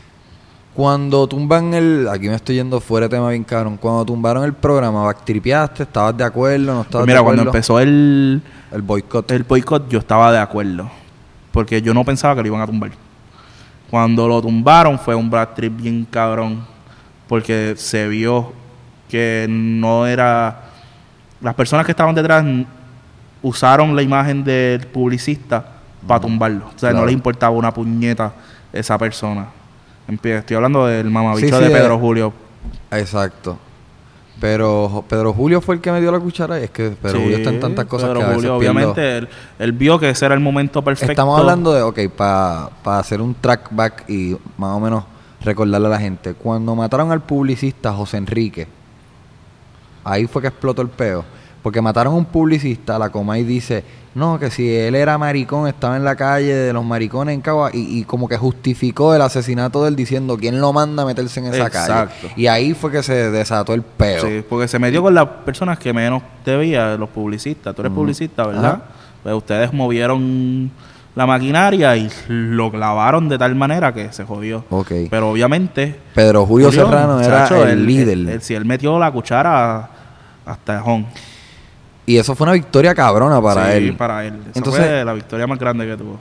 A: Cuando tumban aquí me estoy yendo fuera de tema bien cabrón. Cuando tumbaron el programa, ¿backtripeaste? ¿Estabas de acuerdo? ¿No estabas de acuerdo?
B: Cuando empezó el
A: boicot,
B: yo estaba de acuerdo. Porque yo no pensaba que lo iban a tumbar. Cuando lo tumbaron fue un backtrip bien cabrón. Porque se vio que no era... Las personas que estaban detrás usaron la imagen del publicista para tumbarlo. O sea, no les importaba una puñeta esa persona. Estoy hablando del mamabicho de Pedro Julio.
A: Exacto. Pero Pedro Julio fue el que me dio la cuchara. Y es que Pedro Julio está en tantas cosas
B: Pedro
A: que a veces
B: Julio, obviamente, él vio que ese era el momento perfecto.
A: Estamos hablando de, para hacer un track back y más o menos recordarle a la gente. Cuando mataron al publicista José Enrique, ahí fue que explotó el peo. Porque mataron a un publicista, la Comay dice, no, que si él era maricón, estaba en la calle de los maricones en Cagua, y como que justificó el asesinato de él diciendo quién lo manda a meterse en esa calle. Y ahí fue que se desató el peo.
B: Sí, porque se metió con las personas que menos debía, los publicistas. Tú eres publicista, ¿verdad? Ajá. Pues ustedes movieron la maquinaria y lo clavaron de tal manera que se jodió.
A: Okay.
B: Pero obviamente...
A: Pedro Julio Serrano era el líder.
B: Si él metió la cuchara hasta Jón.
A: Y eso fue una victoria cabrona para él.
B: Sí, para él. Esa
A: entonces,
B: fue la victoria más grande que tuvo.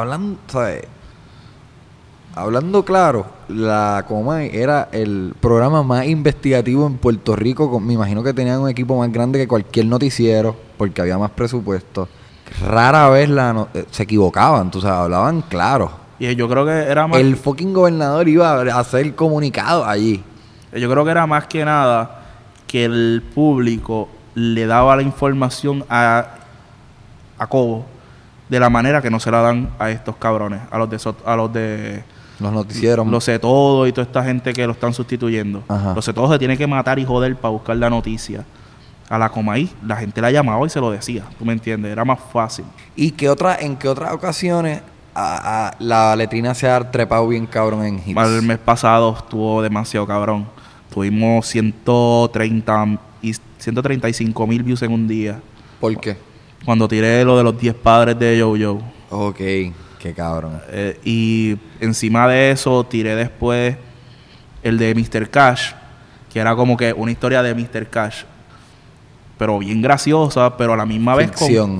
A: Hablando claro, la Comay era el programa más investigativo en Puerto Rico. Me imagino que tenían un equipo más grande que cualquier noticiero, porque había más presupuesto. Rara vez se equivocaban, tú sabes, hablaban claro.
B: Y yo creo que era más...
A: El fucking gobernador iba a hacer comunicado allí.
B: Yo creo que era más que nada que el público le daba la información a Cobo de la manera que no se la dan a estos cabrones, a los de
A: los noticieros,
B: lo sé todo y toda esta gente que lo están sustituyendo. Ajá. Lo sé todo se tiene que matar y joder para buscar la noticia. A la Comay la gente la llamaba y se lo decía, ¿tú me entiendes? Era más fácil.
A: ¿Y en qué otras ocasiones la letrina se ha trepado bien cabrón en hits.
B: El mes pasado estuvo demasiado cabrón. Tuvimos 135,000 views en un día.
A: ¿Por qué?
B: Cuando tiré lo de los 10 padres de Yo-Yo.
A: Ok, qué cabrón.
B: Y encima de eso tiré después el de Mr. Cash, que era como que una historia de Mr. Cash, pero bien graciosa, pero a la misma vez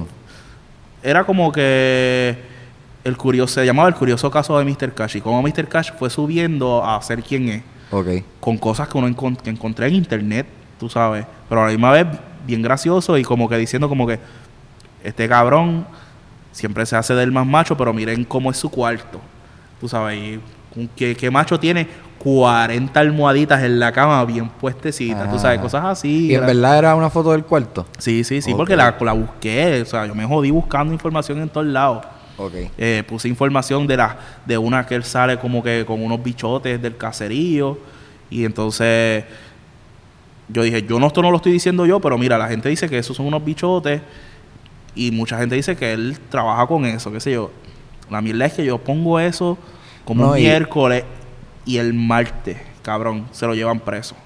B: era como que se llamaba El Curioso Caso de Mr. Cash, y como Mr. Cash fue subiendo a ser quien es, con cosas que que encontré en internet, tú sabes, pero a la misma vez bien gracioso y como que diciendo como que este cabrón siempre se hace del más macho, pero miren cómo es su cuarto, tú sabes, y que macho tiene 40 almohaditas en la cama bien puestecitas, tú sabes, cosas así.
A: ¿Y en verdad era una foto del cuarto?
B: Sí, porque la busqué, o sea, yo me jodí buscando información en todos lados. Puse información de una que él sale como que con unos bichotes del caserío, y entonces yo dije, esto no lo estoy diciendo yo, pero mira, la gente dice que esos son unos bichotes, y mucha gente dice que él trabaja con eso, qué sé yo. La mierda es que yo pongo eso como un miércoles, y el martes, cabrón, se lo llevan preso.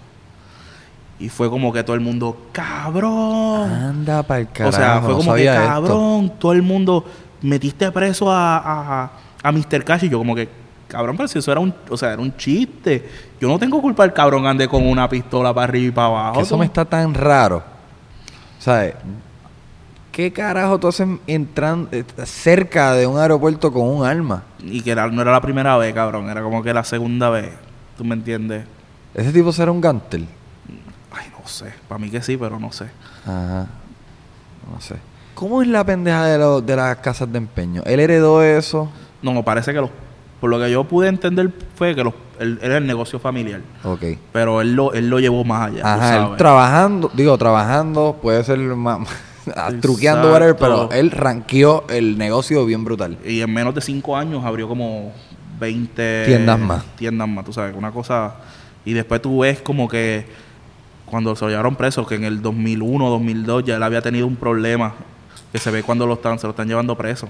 B: Y fue como que todo el mundo, cabrón.
A: Anda pa'l carajo.
B: O sea, fue como que, cabrón,
A: esto.
B: todo el mundo, metiste preso a Mr. Cash. Y yo como que, cabrón, pero si eso era un chiste. Yo no tengo culpa del cabrón ande con una pistola para arriba y para abajo.
A: Que eso me está tan raro. ¿Sabes? ¿Qué carajo tú haces entrando cerca de un aeropuerto con un arma?
B: Y que no era la primera vez, cabrón. Era como que la segunda vez. ¿Tú me entiendes?
A: ¿Ese tipo será un gánster?
B: Ay, no sé. Para mí que sí, pero no sé.
A: Ajá. No sé. ¿Cómo es la pendeja de las casas de empeño? ¿Él heredó eso?
B: No, parece que por lo que yo pude entender fue que él era el negocio familiar. Pero él lo llevó más allá.
A: Ajá, él trabajando, puede ser más... truqueando, whatever, pero él ranqueó el negocio bien brutal.
B: Y en menos de 5 años abrió como 20
A: tiendas más,
B: tú sabes, una cosa. Y después tú ves como que cuando se lo llevaron preso, que en el 2001, 2002 ya él había tenido un problema que se ve cuando se lo están llevando preso.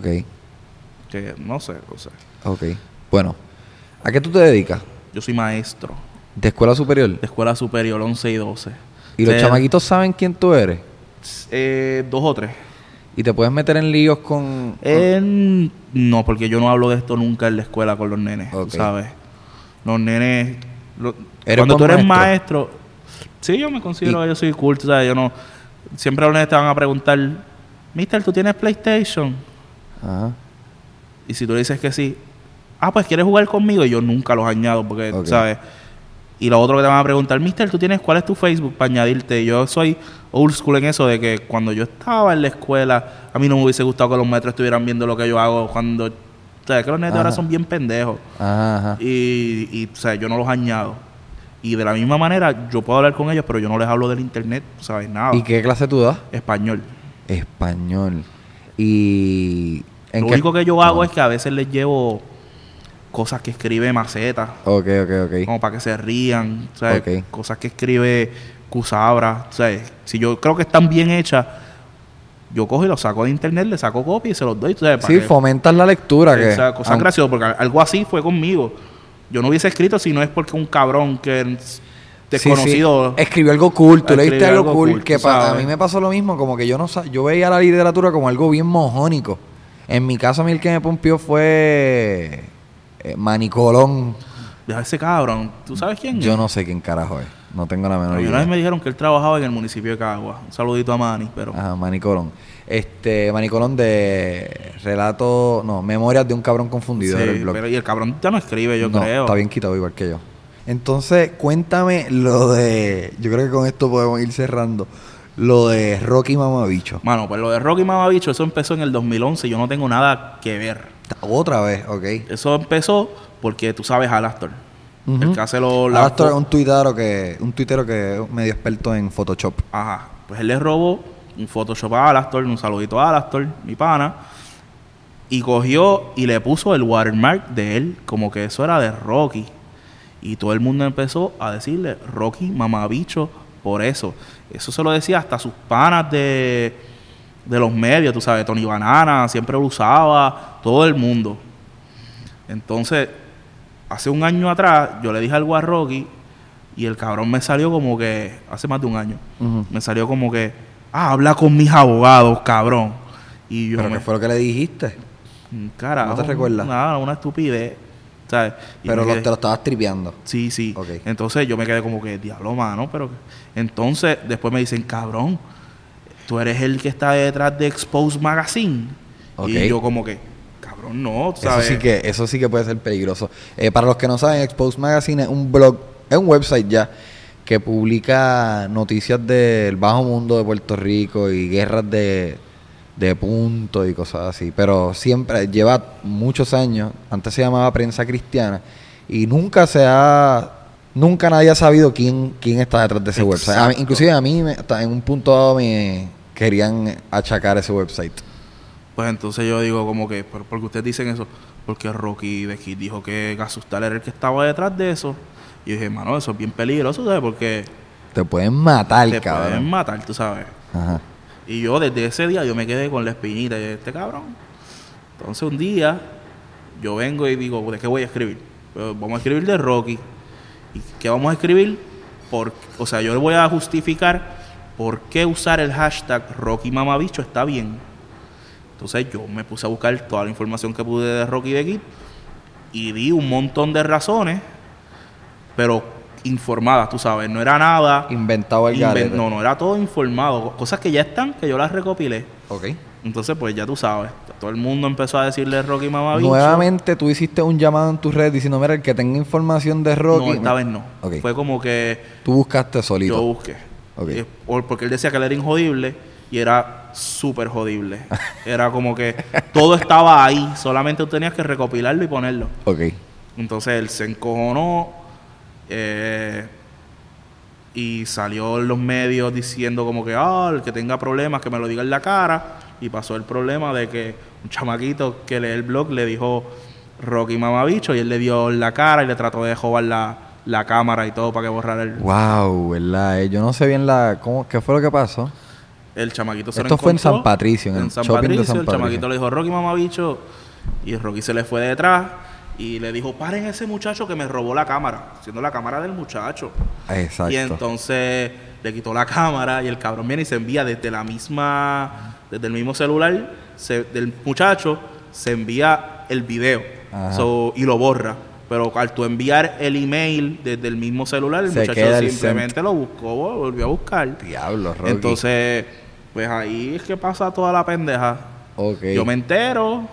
B: Que no sé.
A: Bueno, ¿a qué tú te dedicas?
B: Yo soy maestro.
A: ¿De escuela superior?
B: De escuela superior, 11 y 12.
A: ¿Y los chamaquitos saben quién tú eres?
B: 2 o 3.
A: ¿Y te puedes meter en líos con...?
B: No, porque yo no hablo de esto nunca en la escuela con los nenes, ¿sabes? Los nenes... Cuando tú eres maestro... Sí, yo me considero que yo soy cool, ¿sabes? Yo no... Siempre los nenes te van a preguntar, Mister, ¿tú tienes PlayStation?
A: Ajá.
B: Y si tú le dices que sí, pues ¿quieres jugar conmigo? Y yo nunca los añado porque, ¿sabes? Y lo otro que te van a preguntar, Mister, ¿cuál es tu Facebook para añadirte? Yo soy old school en eso de que cuando yo estaba en la escuela, a mí no me hubiese gustado que los maestros estuvieran viendo lo que yo hago cuando... O sea, que los nenes ahora son bien pendejos.
A: Ajá.
B: Y o sea, yo no los añado. Y de la misma manera, yo puedo hablar con ellos, pero yo no les hablo del internet, ¿sabes? Nada.
A: ¿Y qué clase tú das?
B: Español.
A: Y...
B: Lo único que yo hago es que a veces les llevo cosas que escribe Maceta.
A: Ok.
B: Como para que se rían, ¿sabes? Cosas que escribe Cusabra, ¿sabes? Si yo creo que están bien hechas, yo cojo y los saco de internet, le saco copia y se los doy, ¿sabes?
A: Sí, fomentas la lectura.
B: Cosas graciosas, porque algo así fue conmigo. Yo no hubiese escrito si no es porque un cabrón que desconocido...
A: Sí. Escribió algo cool, tú leíste algo cool, que a mí me pasó lo mismo, como que yo veía la literatura como algo bien mojónico. En mi caso, a mí el que me pompió fue Manicolón.
B: Deja ese cabrón. ¿Tú sabes quién es?
A: Yo no sé quién carajo es. No tengo la menor idea.
B: Una vez me dijeron que él trabajaba en el municipio de Cagua. Un saludito a Manny, pero...
A: Ajá, Manicolón. Manicolón de Memorias de un cabrón confundido.
B: Sí,
A: era el blog.
B: Pero y el cabrón ya no escribe, yo creo.
A: Está bien quitado igual que yo. Entonces, cuéntame lo de... Yo creo que con esto podemos ir cerrando. Lo de Rocky Mamabicho.
B: Mano, pues lo de Rocky Mamabicho, eso empezó en el 2011. Yo no tengo nada que ver.
A: Otra vez,
B: Eso empezó porque tú sabes Alastor. El que hace
A: Alastor es un tuitero que es medio experto en Photoshop.
B: Ajá. Pues él le robó un Photoshop a Alastor, un saludito a Alastor, mi pana. Y cogió y le puso el watermark de él, como que eso era de Rocky. Y todo el mundo empezó a decirle Rocky Mamabicho por eso. Eso se lo decía hasta sus panas de los medios, tú sabes. Tony Banana siempre lo usaba. todo el mundo. Entonces, hace un año atrás, yo le dije algo a Rocky y el cabrón me salió como que, hace más de un año, me salió como que, habla con mis abogados, cabrón. Y yo
A: ¿Pero qué fue lo que le dijiste?
B: Carajo,
A: ¿No te recuerdas?
B: Nada, una estupidez, ¿sabes? Y
A: Pero
B: me quedé-
A: te lo estabas tripeando.
B: Sí, sí.
A: Ok.
B: Entonces yo me quedé como que, diablo, mano, pero... Entonces, después me dicen, cabrón, tú eres el que está detrás de Expose Magazine.
A: Ok.
B: Y yo como que, cabrón, no, ¿sabes?
A: Eso sí que puede ser peligroso. Para los que no saben, Expose Magazine es un blog, es un website ya, que publica noticias del bajo mundo de Puerto Rico y guerras de puntos y cosas así. Pero siempre, lleva muchos años, antes se llamaba Prensa Cristiana, y nunca nadie ha sabido quién está detrás de ese website.
B: Exacto.
A: Inclusive a mí, en un punto dado, me querían achacar ese website.
B: Pues entonces yo digo como que, ¿pero por qué ustedes dicen eso? Porque Rocky de Kid dijo que Gasustal era el que estaba detrás de eso. Y yo dije, mano, eso es bien peligroso, ¿sabes? Porque
A: Te pueden matar,
B: te
A: cabrón.
B: pueden matar, tú sabes.
A: Ajá.
B: Y yo desde ese día yo me quedé con la espinita de este cabrón. Entonces un día yo vengo y digo, ¿de qué voy a escribir? Pues vamos a escribir de Rocky. ¿Y qué vamos a escribir? O sea, yo le voy a justificar por qué usar el hashtag Rocky Mamabicho está bien. Entonces yo me puse a buscar toda la información que pude de Rocky de Kid y di un montón de razones, pero informadas, tú sabes, no era nada
A: Inventado el garete.
B: no era todo informado, cosas que ya están, que yo las recopilé.
A: Ok.
B: Entonces, pues ya tú sabes, todo el mundo empezó a decirle Rocky Mamabicho.
A: Nuevamente tú hiciste un llamado en tus redes diciendo, mira, el que tenga información de Rocky...
B: No, esta vez no.
A: Ok.
B: Fue como que
A: Tú buscaste solito.
B: yo busqué.
A: Ok.
B: Porque él decía que él era injodible y era súper jodible. Era como que todo estaba ahí, solamente tú tenías que recopilarlo y ponerlo.
A: Ok.
B: Entonces él se encojonó y salió en los medios diciendo como que, el que tenga problemas que me lo diga en la cara. Y pasó el problema de que un chamaquito que lee el blog le dijo Rocky Mamabicho y él le dio en la cara y le trató de jobar la cámara y todo para que borrara el...
A: Wow, ¿verdad? Yo no sé bien qué fue lo que pasó.
B: El chamaquito se
A: Esto
B: lo
A: fue en
B: encontró
A: San Patricio, en el
B: San
A: shopping de
B: Patricio.
A: San
B: El
A: Patricio.
B: chamaquito le dijo Rocky Mamabicho y Rocky se le fue detrás y le dijo, paren ese muchacho que me robó la cámara, siendo la cámara del muchacho.
A: Exacto.
B: Y entonces le quitó la cámara y el cabrón viene y se envía desde el mismo celular del muchacho, se envía el video.
A: Ajá.
B: Y lo borra. Pero al tú enviar el email desde el mismo celular, el
A: Se
B: muchacho
A: queda el
B: simplemente lo buscó, volvió a buscar.
A: Diablo, Rocky.
B: Entonces, pues ahí es que pasa toda la pendeja.
A: Ok.
B: Yo me entero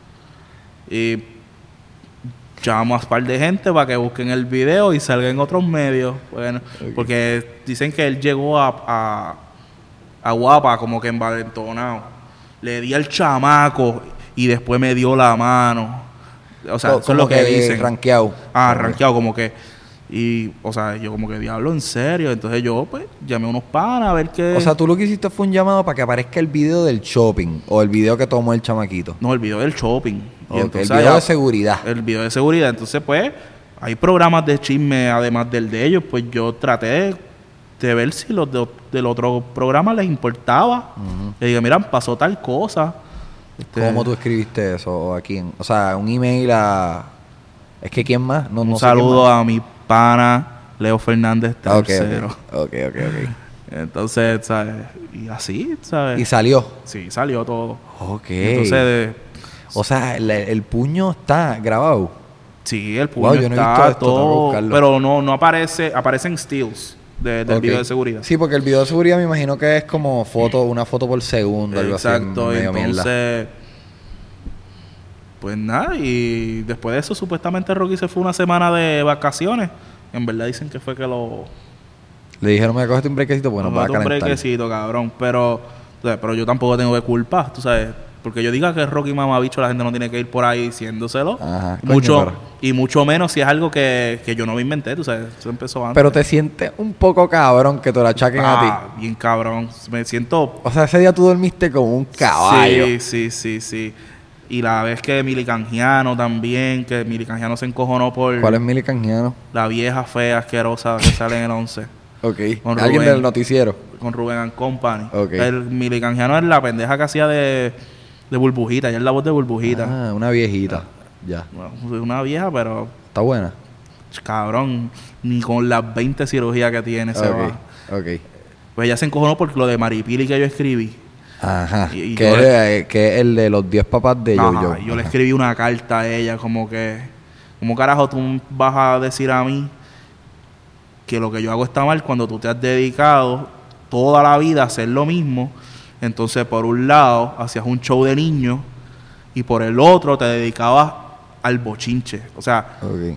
B: y llamo a un par de gente para que busquen el video y salga en otros medios. Bueno,
A: Ok.
B: porque dicen que él llegó a Guapa como que envalentonado. Le di al chamaco y después me dio la mano. O sea, eso es lo que dicen.
A: Rankeado.
B: Rankeado como que... Y, o sea, yo como que diablo, en serio. Entonces yo, pues, llamé a unos panas a ver qué...
A: O sea, tú lo que hiciste fue un llamado para que aparezca el video del shopping o el video que tomó el chamaquito.
B: No, el video del shopping. Y
A: Ok,
B: entonces
A: el video
B: allá-
A: de seguridad.
B: El video de seguridad. Entonces, pues, hay programas de chisme, además del de ellos. Pues yo traté de ver si los del otro programa les importaba. Le dije, mira, pasó tal cosa.
A: ¿Cómo tú escribiste eso? ¿O a quién? O sea, un email a... ¿Es que quién más? No,
B: Un
A: no sé quién
B: saludo
A: más.
B: a mi pana Leo Fernández
A: Ok.
B: tercero.
A: Ok.
B: Entonces, ¿sabes? Y así, ¿sabes?
A: Y salió.
B: Sí, salió todo.
A: Ok.
B: Entonces,
A: O sea, el puño está grabado.
B: sí, el puño
A: Wow, yo no he
B: está
A: visto esto, tengo que
B: todo,
A: buscarlo.
B: pero no aparece, aparecen stills del
A: Ok.
B: video de seguridad.
A: Sí, porque el video de seguridad me imagino que es como una foto por segundo, algo
B: Exacto,
A: así. Medio mierda.
B: entonces, pues nada, y después de eso supuestamente Rocky se fue una semana de vacaciones. En verdad dicen que fue que
A: Le dijeron, me cogiste un brequecito, bueno,
B: nos
A: va a
B: mató un
A: calentar.
B: brequecito, cabrón, pero yo tampoco tengo que culpa, tú sabes, porque yo diga que Rocky Mamabicho, la gente no tiene que ir por ahí diciéndoselo.
A: Ajá, coño,
B: Mucho,
A: pero-
B: y mucho menos si es algo que yo no me inventé, tú sabes, eso empezó antes.
A: Pero te sientes un poco cabrón que te lo achaquen a ti.
B: Bien cabrón, me siento...
A: O sea, ese día tú dormiste como un caballo.
B: Sí. Y la vez que Mili Canjiano también, que Mili Canjiano se encojonó por
A: ¿Cuál es Mili Canjiano?
B: la vieja fea asquerosa que sale en el 11
A: Ok.
B: Con
A: Alguien
B: Rubén.
A: del noticiero.
B: con Rubén and Company.
A: Ok.
B: El Mili Canjiano es la pendeja que hacía de De Burbujita, ella es la voz de Burbujita.
A: Ah, una viejita. Ya.
B: Bueno, una vieja, pero
A: Está buena.
B: cabrón, ni con las 20 cirugías que tiene se va.
A: Ok.
B: Pues ella se encojonó por lo de Maripili que yo escribí.
A: Ajá.
B: Y
A: que es el de los 10 papás de Yo-Yo.
B: Yo le escribí una carta a ella como que, ¿cómo carajo tú vas a decir a mí que lo que yo hago está mal cuando tú te has dedicado toda la vida a hacer lo mismo? Entonces, por un lado, hacías un show de niños y por el otro te dedicabas al bochinche. O sea,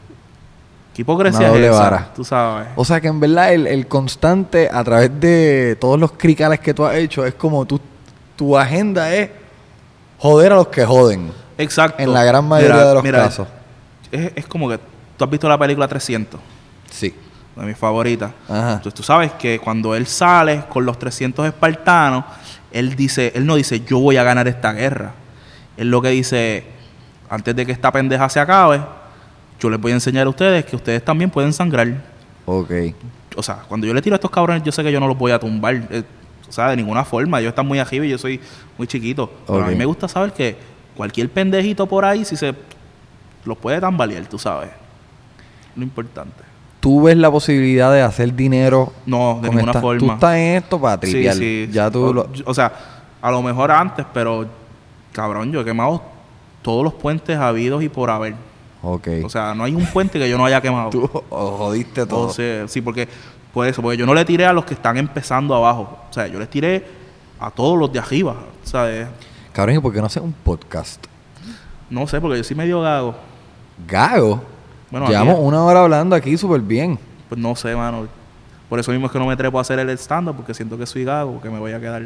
B: qué hipocresía
A: una doble
B: es esa,
A: vara.
B: tú sabes.
A: O sea que en verdad el constante a través de todos los cricales que tú has hecho es como tu agenda es joder a los que joden.
B: Exacto.
A: En la gran mayoría de los casos.
B: Es como que tú has visto la película 300.
A: Sí.
B: De mis favoritas.
A: Ajá.
B: Entonces tú sabes que cuando él sale con los 300 espartanos, él no dice yo voy a ganar esta guerra. Él lo que dice, antes de que esta pendeja se acabe, yo les voy a enseñar a ustedes que ustedes también pueden sangrar.
A: Ok.
B: O sea, cuando yo le tiro a estos cabrones, yo sé que yo no los voy a tumbar. O sea, de ninguna forma. Ellos están muy arriba y yo soy muy chiquito. Pero a mí me gusta saber que cualquier pendejito por ahí, si se los puede tambalear, tú sabes. Lo importante.
A: ¿Tú ves la posibilidad de hacer dinero?
B: No, de ninguna forma.
A: Tú estás en esto para tripear.
B: Sí.
A: Ya tú
B: o sea, a lo mejor antes, pero cabrón, yo he quemado todos los puentes habidos y por haber.
A: Ok.
B: O sea, no hay un puente que yo no haya quemado.
A: Tú jodiste todo.
B: Entonces, sí, porque yo no le tiré a los que están empezando abajo. O sea, yo les tiré a todos los de arriba. ¿Sabes?
A: Cabrón, ¿y por qué no haces un podcast?
B: No sé, porque yo soy medio gago.
A: ¿Gago?
B: Bueno,
A: llevamos una hora hablando aquí súper bien.
B: Pues no sé, mano. Por eso mismo es que no me trepo a hacer el stand-up, porque siento que soy gago, que me voy a quedar...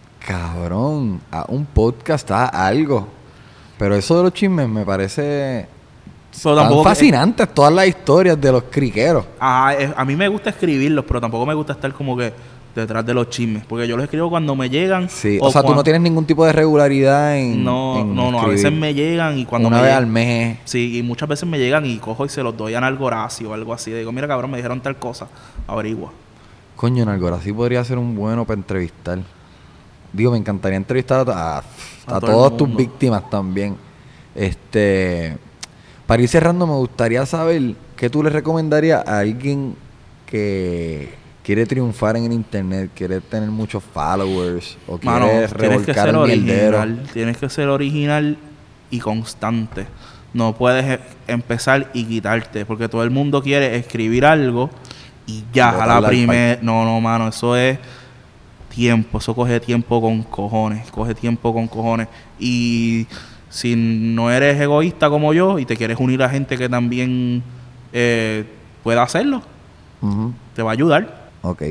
A: Cabrón, a un podcast, a algo. Pero eso de los chismes me parece... Tan fascinantes todas las historias de los criqueros.
B: A mí me gusta escribirlos, pero tampoco me gusta estar como que detrás de los chismes, porque yo los escribo cuando me llegan.
A: Sí, o sea, tú no tienes ningún tipo de regularidad en
B: No, a veces me llegan y cuando
A: una vez al mes.
B: Sí, y muchas veces me llegan y cojo y se los doy a Nalgoracio o algo así. Digo, mira, cabrón, me dijeron tal cosa, averigua.
A: Coño, Nalgoracio podría ser un bueno para entrevistar. Digo, me encantaría entrevistar a todas tus víctimas también. Para ir cerrando, me gustaría saber qué tú le recomendarías a alguien que quiere triunfar en el internet, quiere tener muchos followers o quiere revolcar el mierdero.
B: Tienes que ser original y constante. No puedes empezar y quitarte, porque todo el mundo quiere escribir algo y ya a la primera. No, mano, eso es tiempo. Eso coge tiempo con cojones. Y si no eres egoísta como yo y te quieres unir a gente que también pueda hacerlo, te va a ayudar.
A: Ok.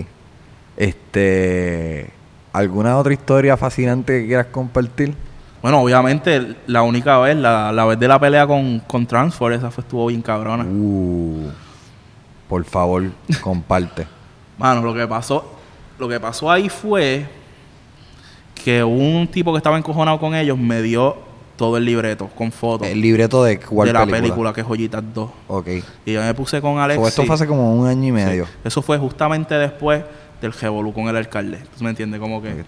A: ¿Alguna otra historia fascinante que quieras compartir?
B: Bueno, obviamente la única vez, la vez de la pelea con Transform, esa estuvo bien cabrona.
A: Por favor, comparte.
B: Mano, lo que pasó ahí fue que un tipo que estaba encojonado con ellos me dio todo el libreto con fotos.
A: ¿El libreto de cuál película?
B: De la película, que es Joyitas 2.
A: Ok.
B: Y yo me puse con Alexis.
A: Esto fue hace como un año y medio.
B: Sí. Eso fue justamente después del revolú con el alcalde. ¿Tú me entiendes? Como que...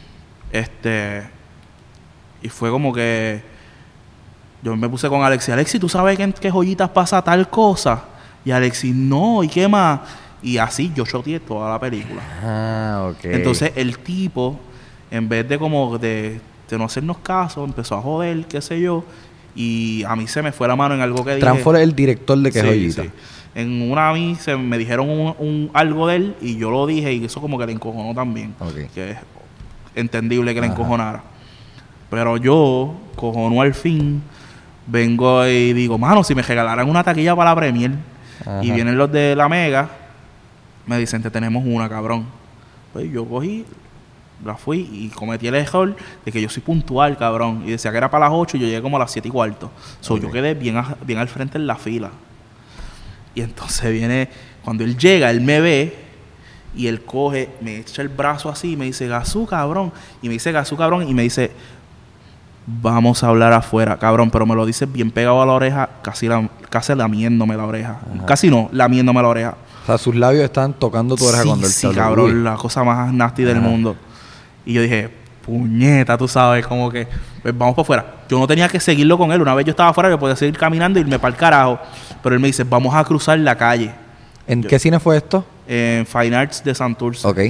B: Y fue como que... Yo me puse con Alexis. Alexis, ¿tú sabes que en Joyitas pasa tal cosa? Y Alexis, no, ¿y qué más? Y así yo shoteé toda la película.
A: Ok.
B: Entonces el tipo, en vez de como de no hacernos caso, empezó a joder, qué sé yo, y a mí se me fue la mano en algo que dije.
A: Transfor es el director de que Joyita.
B: Sí. En una a mí me dijeron algo de él y yo lo dije y eso como que le encojonó también.
A: Okay.
B: Que es entendible que le encojonara. Pero yo, cojonó al fin, vengo y digo, mano, si me regalaran una taquilla para la premier, y vienen los de la Mega, me dicen, te tenemos una, cabrón. Pues yo cogí, la fui y cometí el error de que yo soy puntual, cabrón. Y decía que era para las 8 y yo llegué como a las 7:15. Yo quedé bien al frente en la fila. Y entonces viene, cuando él llega, él me ve y él coge, me echa el brazo así y me dice, Gazú, cabrón. Y me dice, Gazú, cabrón. Y me dice, vamos a hablar afuera, cabrón. Pero me lo dice bien pegado a la oreja, casi lamiéndome la oreja. Casi no, lamiéndome la oreja.
A: O sea, sus labios estaban tocando tu oreja cuando él
B: Sí, cabrón, la cosa más nasty del mundo. Y yo dije, puñeta, tú sabes, como que pues vamos para afuera. Yo no tenía que seguirlo con él. Una vez yo estaba afuera, yo podía seguir caminando y irme para el carajo. Pero él me dice, vamos a cruzar la calle.
A: ¿En qué cine fue esto?
B: En Fine Arts de Santurce.
A: Ok.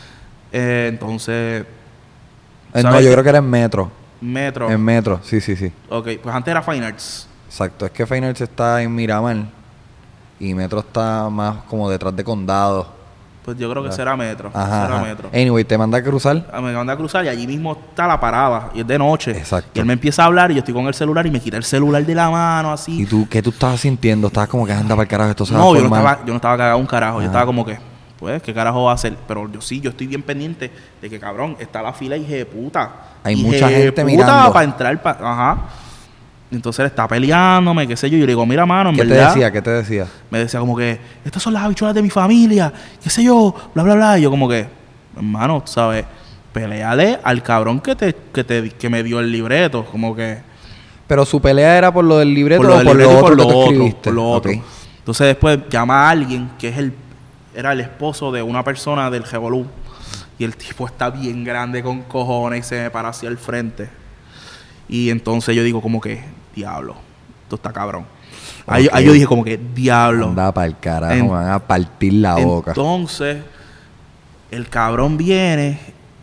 B: Entonces...
A: No,
B: ¿sabes?
A: yo creo que era en Metro.
B: Metro.
A: En Metro, sí.
B: Ok, pues antes era Fine Arts.
A: Exacto, es que Fine Arts está en Miramar y Metro está más como detrás de Condado.
B: Pues yo creo que será Metro.
A: Ajá,
B: será
A: ajá.
B: Metro.
A: Anyway, te manda a cruzar.
B: Me manda a cruzar y allí mismo está la parada. Y es de noche.
A: Exacto.
B: Y él me empieza a hablar y yo estoy con el celular y me quita el celular de la mano así.
A: ¿Y tú qué tú estabas sintiendo? ¿Estabas como que anda para el carajo? Esto se va a
B: No,
A: formar.
B: yo no estaba cagado un carajo. Yo
A: Ajá.
B: estaba como que, pues, ¿qué carajo va a hacer? Pero yo estoy bien pendiente de que, cabrón, está la fila hija de puta.
A: Hay
B: Hija
A: mucha
B: de
A: gente
B: puta
A: mirando.
B: para entrar. Ajá. Entonces él está peleándome, qué sé yo. Yo le digo, mira, mano, en
A: ¿Qué te
B: verdad.
A: decía? ¿Qué te decía?
B: Me decía como que, estas son las habichuelas de mi familia, qué sé yo, bla, bla, bla. Y yo como que, hermano, tú sabes, peleale al cabrón que me dio el libreto. Como que...
A: ¿Pero su pelea era por lo del libreto
B: Por lo
A: o
B: del
A: por
B: libreto y
A: lo
B: por
A: otro
B: lo
A: que tú
B: otro,
A: escribiste?
B: por lo otro.
A: Ok.
B: Entonces después llama a alguien que era el esposo de una persona del Revolú. Y el tipo está bien grande con cojones y se me para hacia el frente. Y entonces yo digo como que, diablo, esto está cabrón. Ahí yo dije como que, diablo.
A: Anda para el carajo, me van a partir la boca.
B: Entonces, el cabrón viene,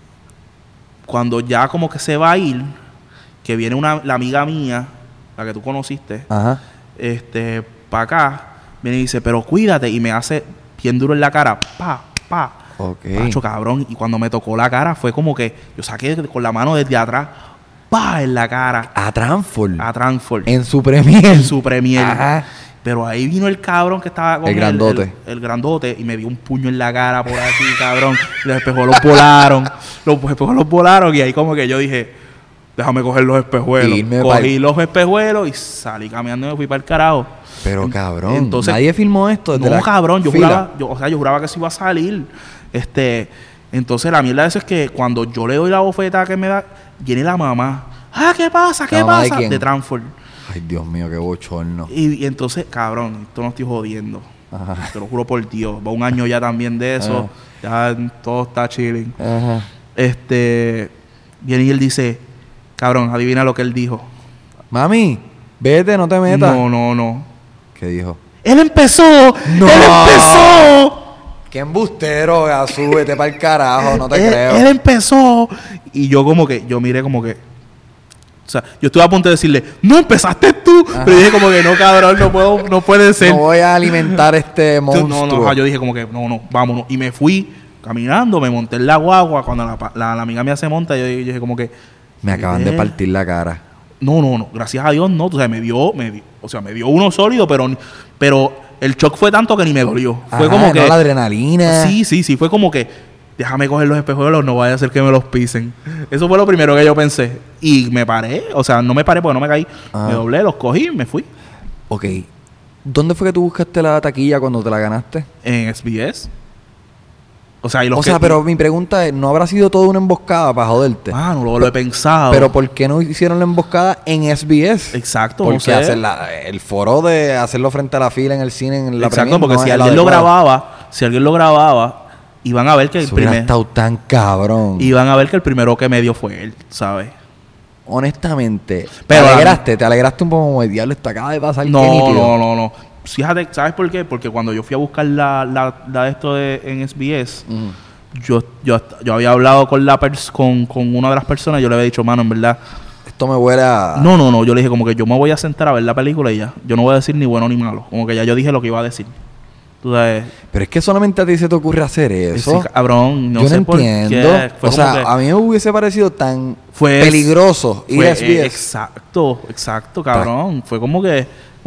B: cuando ya como que se va a ir, que viene la amiga mía, la que tú conociste,
A: Ajá.
B: para acá, viene y dice, pero cuídate, y me hace bien duro en la cara, pa.
A: Ok.
B: Pacho, cabrón, y cuando me tocó la cara fue como que yo saqué con la mano desde atrás, pa, en la cara,
A: A Transform.
B: a Transform,
A: En su premier.
B: en su premier.
A: Ajá.
B: Pero ahí vino el cabrón que estaba con
A: El grandote.
B: el grandote y me dio un puño en la cara por aquí, cabrón. Y los espejuelos volaron. Los espejuelos volaron y ahí como que yo dije, déjame coger los espejuelos. Cogí los espejuelos y salí caminando y me fui para el carajo.
A: Pero cabrón,
B: Entonces,
A: nadie filmó esto desde
B: no,
A: la
B: cabrón, yo
A: fila.
B: juraba que se iba a salir. Entonces la mierda de eso es que cuando yo le doy la bofeta que me da, viene la mamá. Ah, ¿qué pasa? ¿Qué
A: ¿La mamá de
B: pasa?
A: quién?
B: De Transform.
A: Ay, Dios mío, qué bochorno.
B: Y entonces, cabrón, esto no estoy jodiendo.
A: Ajá.
B: Te lo juro por Dios. Va un año ya también de eso. Ya todo está chilling.
A: Ajá.
B: Viene y él dice, cabrón, adivina lo que él dijo.
A: Mami, vete, no te metas.
B: No.
A: ¿Qué dijo?
B: ¡Él empezó!
A: ¡No!
B: ¡Él empezó!
A: ¡Qué embustero, Gasú! Vete para el carajo, no te creo.
B: Él empezó. Y yo miré como que... O sea, yo estuve a punto de decirle, ¡no empezaste tú!
A: Ajá.
B: Pero dije como que no, cabrón, no puede ser.
A: No voy a alimentar este monstruo.
B: No, yo dije como que no, vámonos. Y me fui caminando, me monté en la guagua. Cuando la amiga mía se monta, yo dije como que...
A: Me acaban de partir la cara.
B: No, gracias a Dios no. O sea, me dio uno sólido, pero el shock fue tanto que ni me dolió. Fue
A: Ajá,
B: como
A: no,
B: que...
A: la adrenalina.
B: Sí, fue como que... Déjame coger los espejuelos, no vaya a ser que me los pisen. Eso fue lo primero que yo pensé. Y me paré, o sea, no me paré porque no me caí.
A: Ah.
B: Me doblé, los cogí y me fui.
A: Ok. ¿Dónde fue que tú buscaste la taquilla cuando te la ganaste?
B: En SBS. O sea, y los
A: O sea, pero mi pregunta es, ¿no habrá sido toda una emboscada para joderte?
B: no lo he pensado.
A: Pero ¿por qué no hicieron la emboscada en SBS?
B: Exacto,
A: Porque
B: no sé.
A: hacer el foro de hacerlo frente a la fila en el cine, en la
B: Exacto,
A: premier,
B: porque
A: no
B: si
A: es el
B: alguien lo
A: adecuado.
B: grababa, iban a ver que
A: Eso hubiera estado tan cabrón.
B: el primero que me dio fue él, ¿sabes?
A: Honestamente,
B: Pero
A: te alegraste un poco como el diablo, esto acaba de pasar. qué
B: No.
A: nítido.
B: Fíjate, ¿sabes por qué? Porque cuando yo fui a buscar la de esto en SBS,
A: Ujú.
B: yo había hablado con una de las personas, yo le había dicho, mano, en verdad,
A: Esto me huele a...
B: no, yo le dije como que yo me voy a sentar a ver la película y ya, yo no voy a decir ni bueno ni malo, como que ya yo dije lo que iba a decir. Tú sabes,
A: Pero es que solamente a ti se te ocurre hacer eso.
B: ese cabrón, no
A: Yo
B: sé
A: no
B: por
A: entiendo.
B: qué. Fue
A: O
B: como
A: sea,
B: que
A: a mí me hubiese parecido tan
B: fue-
A: peligroso ir a SBS.
B: Exacto, cabrón. Fue como que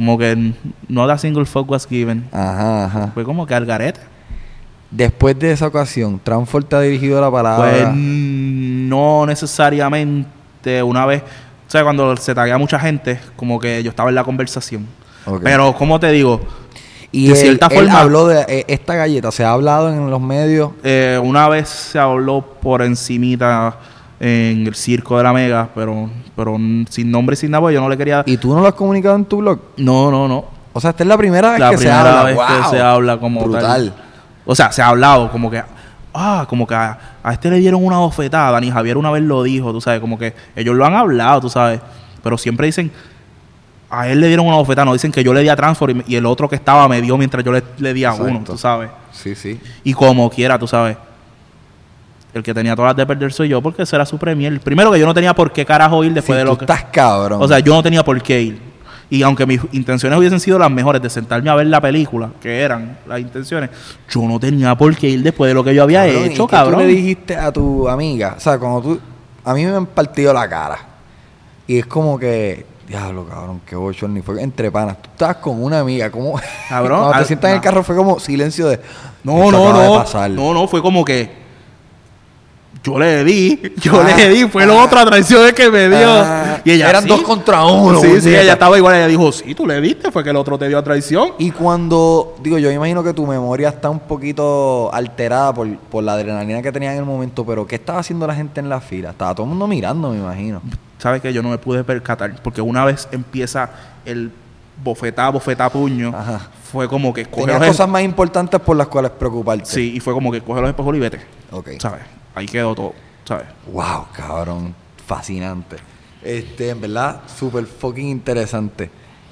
B: no a single fuck was given.
A: Ajá.
B: Fue como que al garete.
A: Después de esa ocasión, Transform te ha dirigido la palabra.
B: Pues no necesariamente una vez, o sea, cuando se taguea mucha gente, como que yo estaba en la conversación.
A: Ok.
B: Pero, ¿cómo te digo?
A: Y
B: de
A: él,
B: cierta
A: él
B: forma-
A: habló de esta galleta. ¿Se ha hablado en los medios?
B: Una vez se habló por encimita en el circo de la Mega, pero sin nombre y sin nada, porque yo no le quería...
A: ¿Y tú no lo has comunicado en tu blog?
B: No.
A: O sea, esta es la primera vez
B: La
A: que se
B: primera
A: habla.
B: vez
A: ¡Wow!
B: que se habla como
A: brutal.
B: tal. O sea, se ha hablado como que como que a este le dieron una bofetada, ni Javier una vez lo dijo, tú sabes, como que ellos lo han hablado, tú sabes, pero siempre dicen, a él le dieron una bofetada, no dicen que yo le di a Transform y el otro que estaba me dio mientras yo le di a uno, tú sabes.
A: Sí, sí.
B: Y como quiera, tú sabes, el que tenía todas las de perder soy yo porque ese era su premier. Primero que yo no tenía por qué carajo ir después de lo que...
A: estás cabrón.
B: O sea, yo no tenía por qué ir. Y aunque mis intenciones hubiesen sido las mejores de sentarme a ver la película, que eran las intenciones, yo no tenía por qué ir después de lo que yo había hecho, cabrón.
A: ¿Qué tú le dijiste a tu amiga? O sea, cuando tú... A mí me han partido la cara. Y es como que... Diablo, cabrón, qué bochorno. Ni fue entre panas. Tú estabas con una amiga, como...
B: Cabrón.
A: Cuando te sientas en el carro fue como silencio de...
B: No, fue como que... Yo le di, fue la otra traición que me dio. Y ella,
A: eran 2 contra 1.
B: Sí, ella estaba igual. Ella dijo, sí, tú le diste, fue que el otro te dio a traición.
A: Y cuando, digo, yo imagino que tu memoria está un poquito alterada por la adrenalina que tenía en el momento, pero ¿qué estaba haciendo la gente en la fila? Estaba todo el mundo mirando, me imagino.
B: ¿Sabes qué? Yo no me pude percatar, porque una vez empieza el bofetá, puño,
A: ajá,
B: fue como que...
A: Tenías cosas más importantes por las cuales preocuparte.
B: Sí, y fue como que coge los espejos y vete.
A: Ok.
B: ¿Sabes? Ahí quedó todo, ¿sabes?
A: Wow, cabrón. Fascinante. En verdad, súper fucking interesante.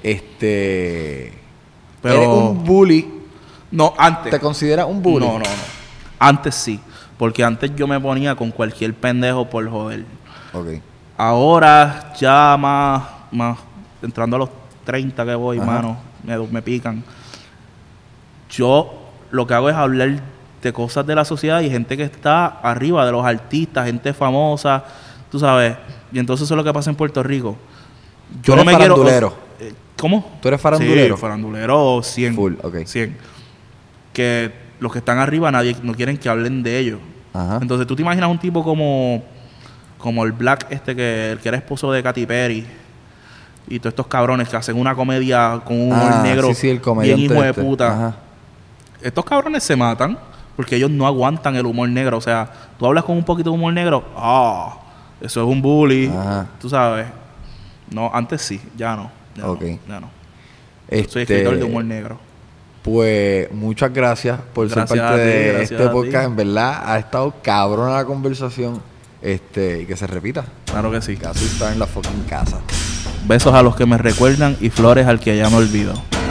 B: Pero...
A: ¿Eres un bully?
B: No, antes.
A: ¿Te consideras un bully?
B: No. Antes sí. Porque antes yo me ponía con cualquier pendejo por joder.
A: Ok.
B: Ahora ya más entrando a los 30 que voy, mano, me pican. Yo lo que hago es hablar de cosas de la sociedad y gente que está arriba de los artistas, gente famosa, tú sabes. Y entonces eso es lo que pasa en Puerto Rico. Yo no me quiero... ¿Cómo?
A: ¿Tú eres farandulero?
B: Sí, farandulero 100.
A: Full, ok.
B: 100. Que los que están arriba no quieren que hablen de ellos.
A: Ajá.
B: Entonces tú te imaginas un tipo como el Black el que era esposo de Katy Perry y todos estos cabrones que hacen una comedia con un humor negro
A: el
B: bien hijo de puta.
A: Ajá.
B: Estos cabrones se matan porque ellos no aguantan el humor negro. O sea, tú hablas con un poquito de humor negro, eso es un bully.
A: Ajá.
B: Tú sabes. No, antes sí, ya no. Ya no. Soy escritor de humor negro.
A: Pues muchas gracias por ser parte de este podcast. En verdad ha estado cabrona la conversación. Y que se repita.
B: Claro que sí.
A: Casi está en la fucking casa.
B: Besos a los que me recuerdan y flores al que ya me olvido.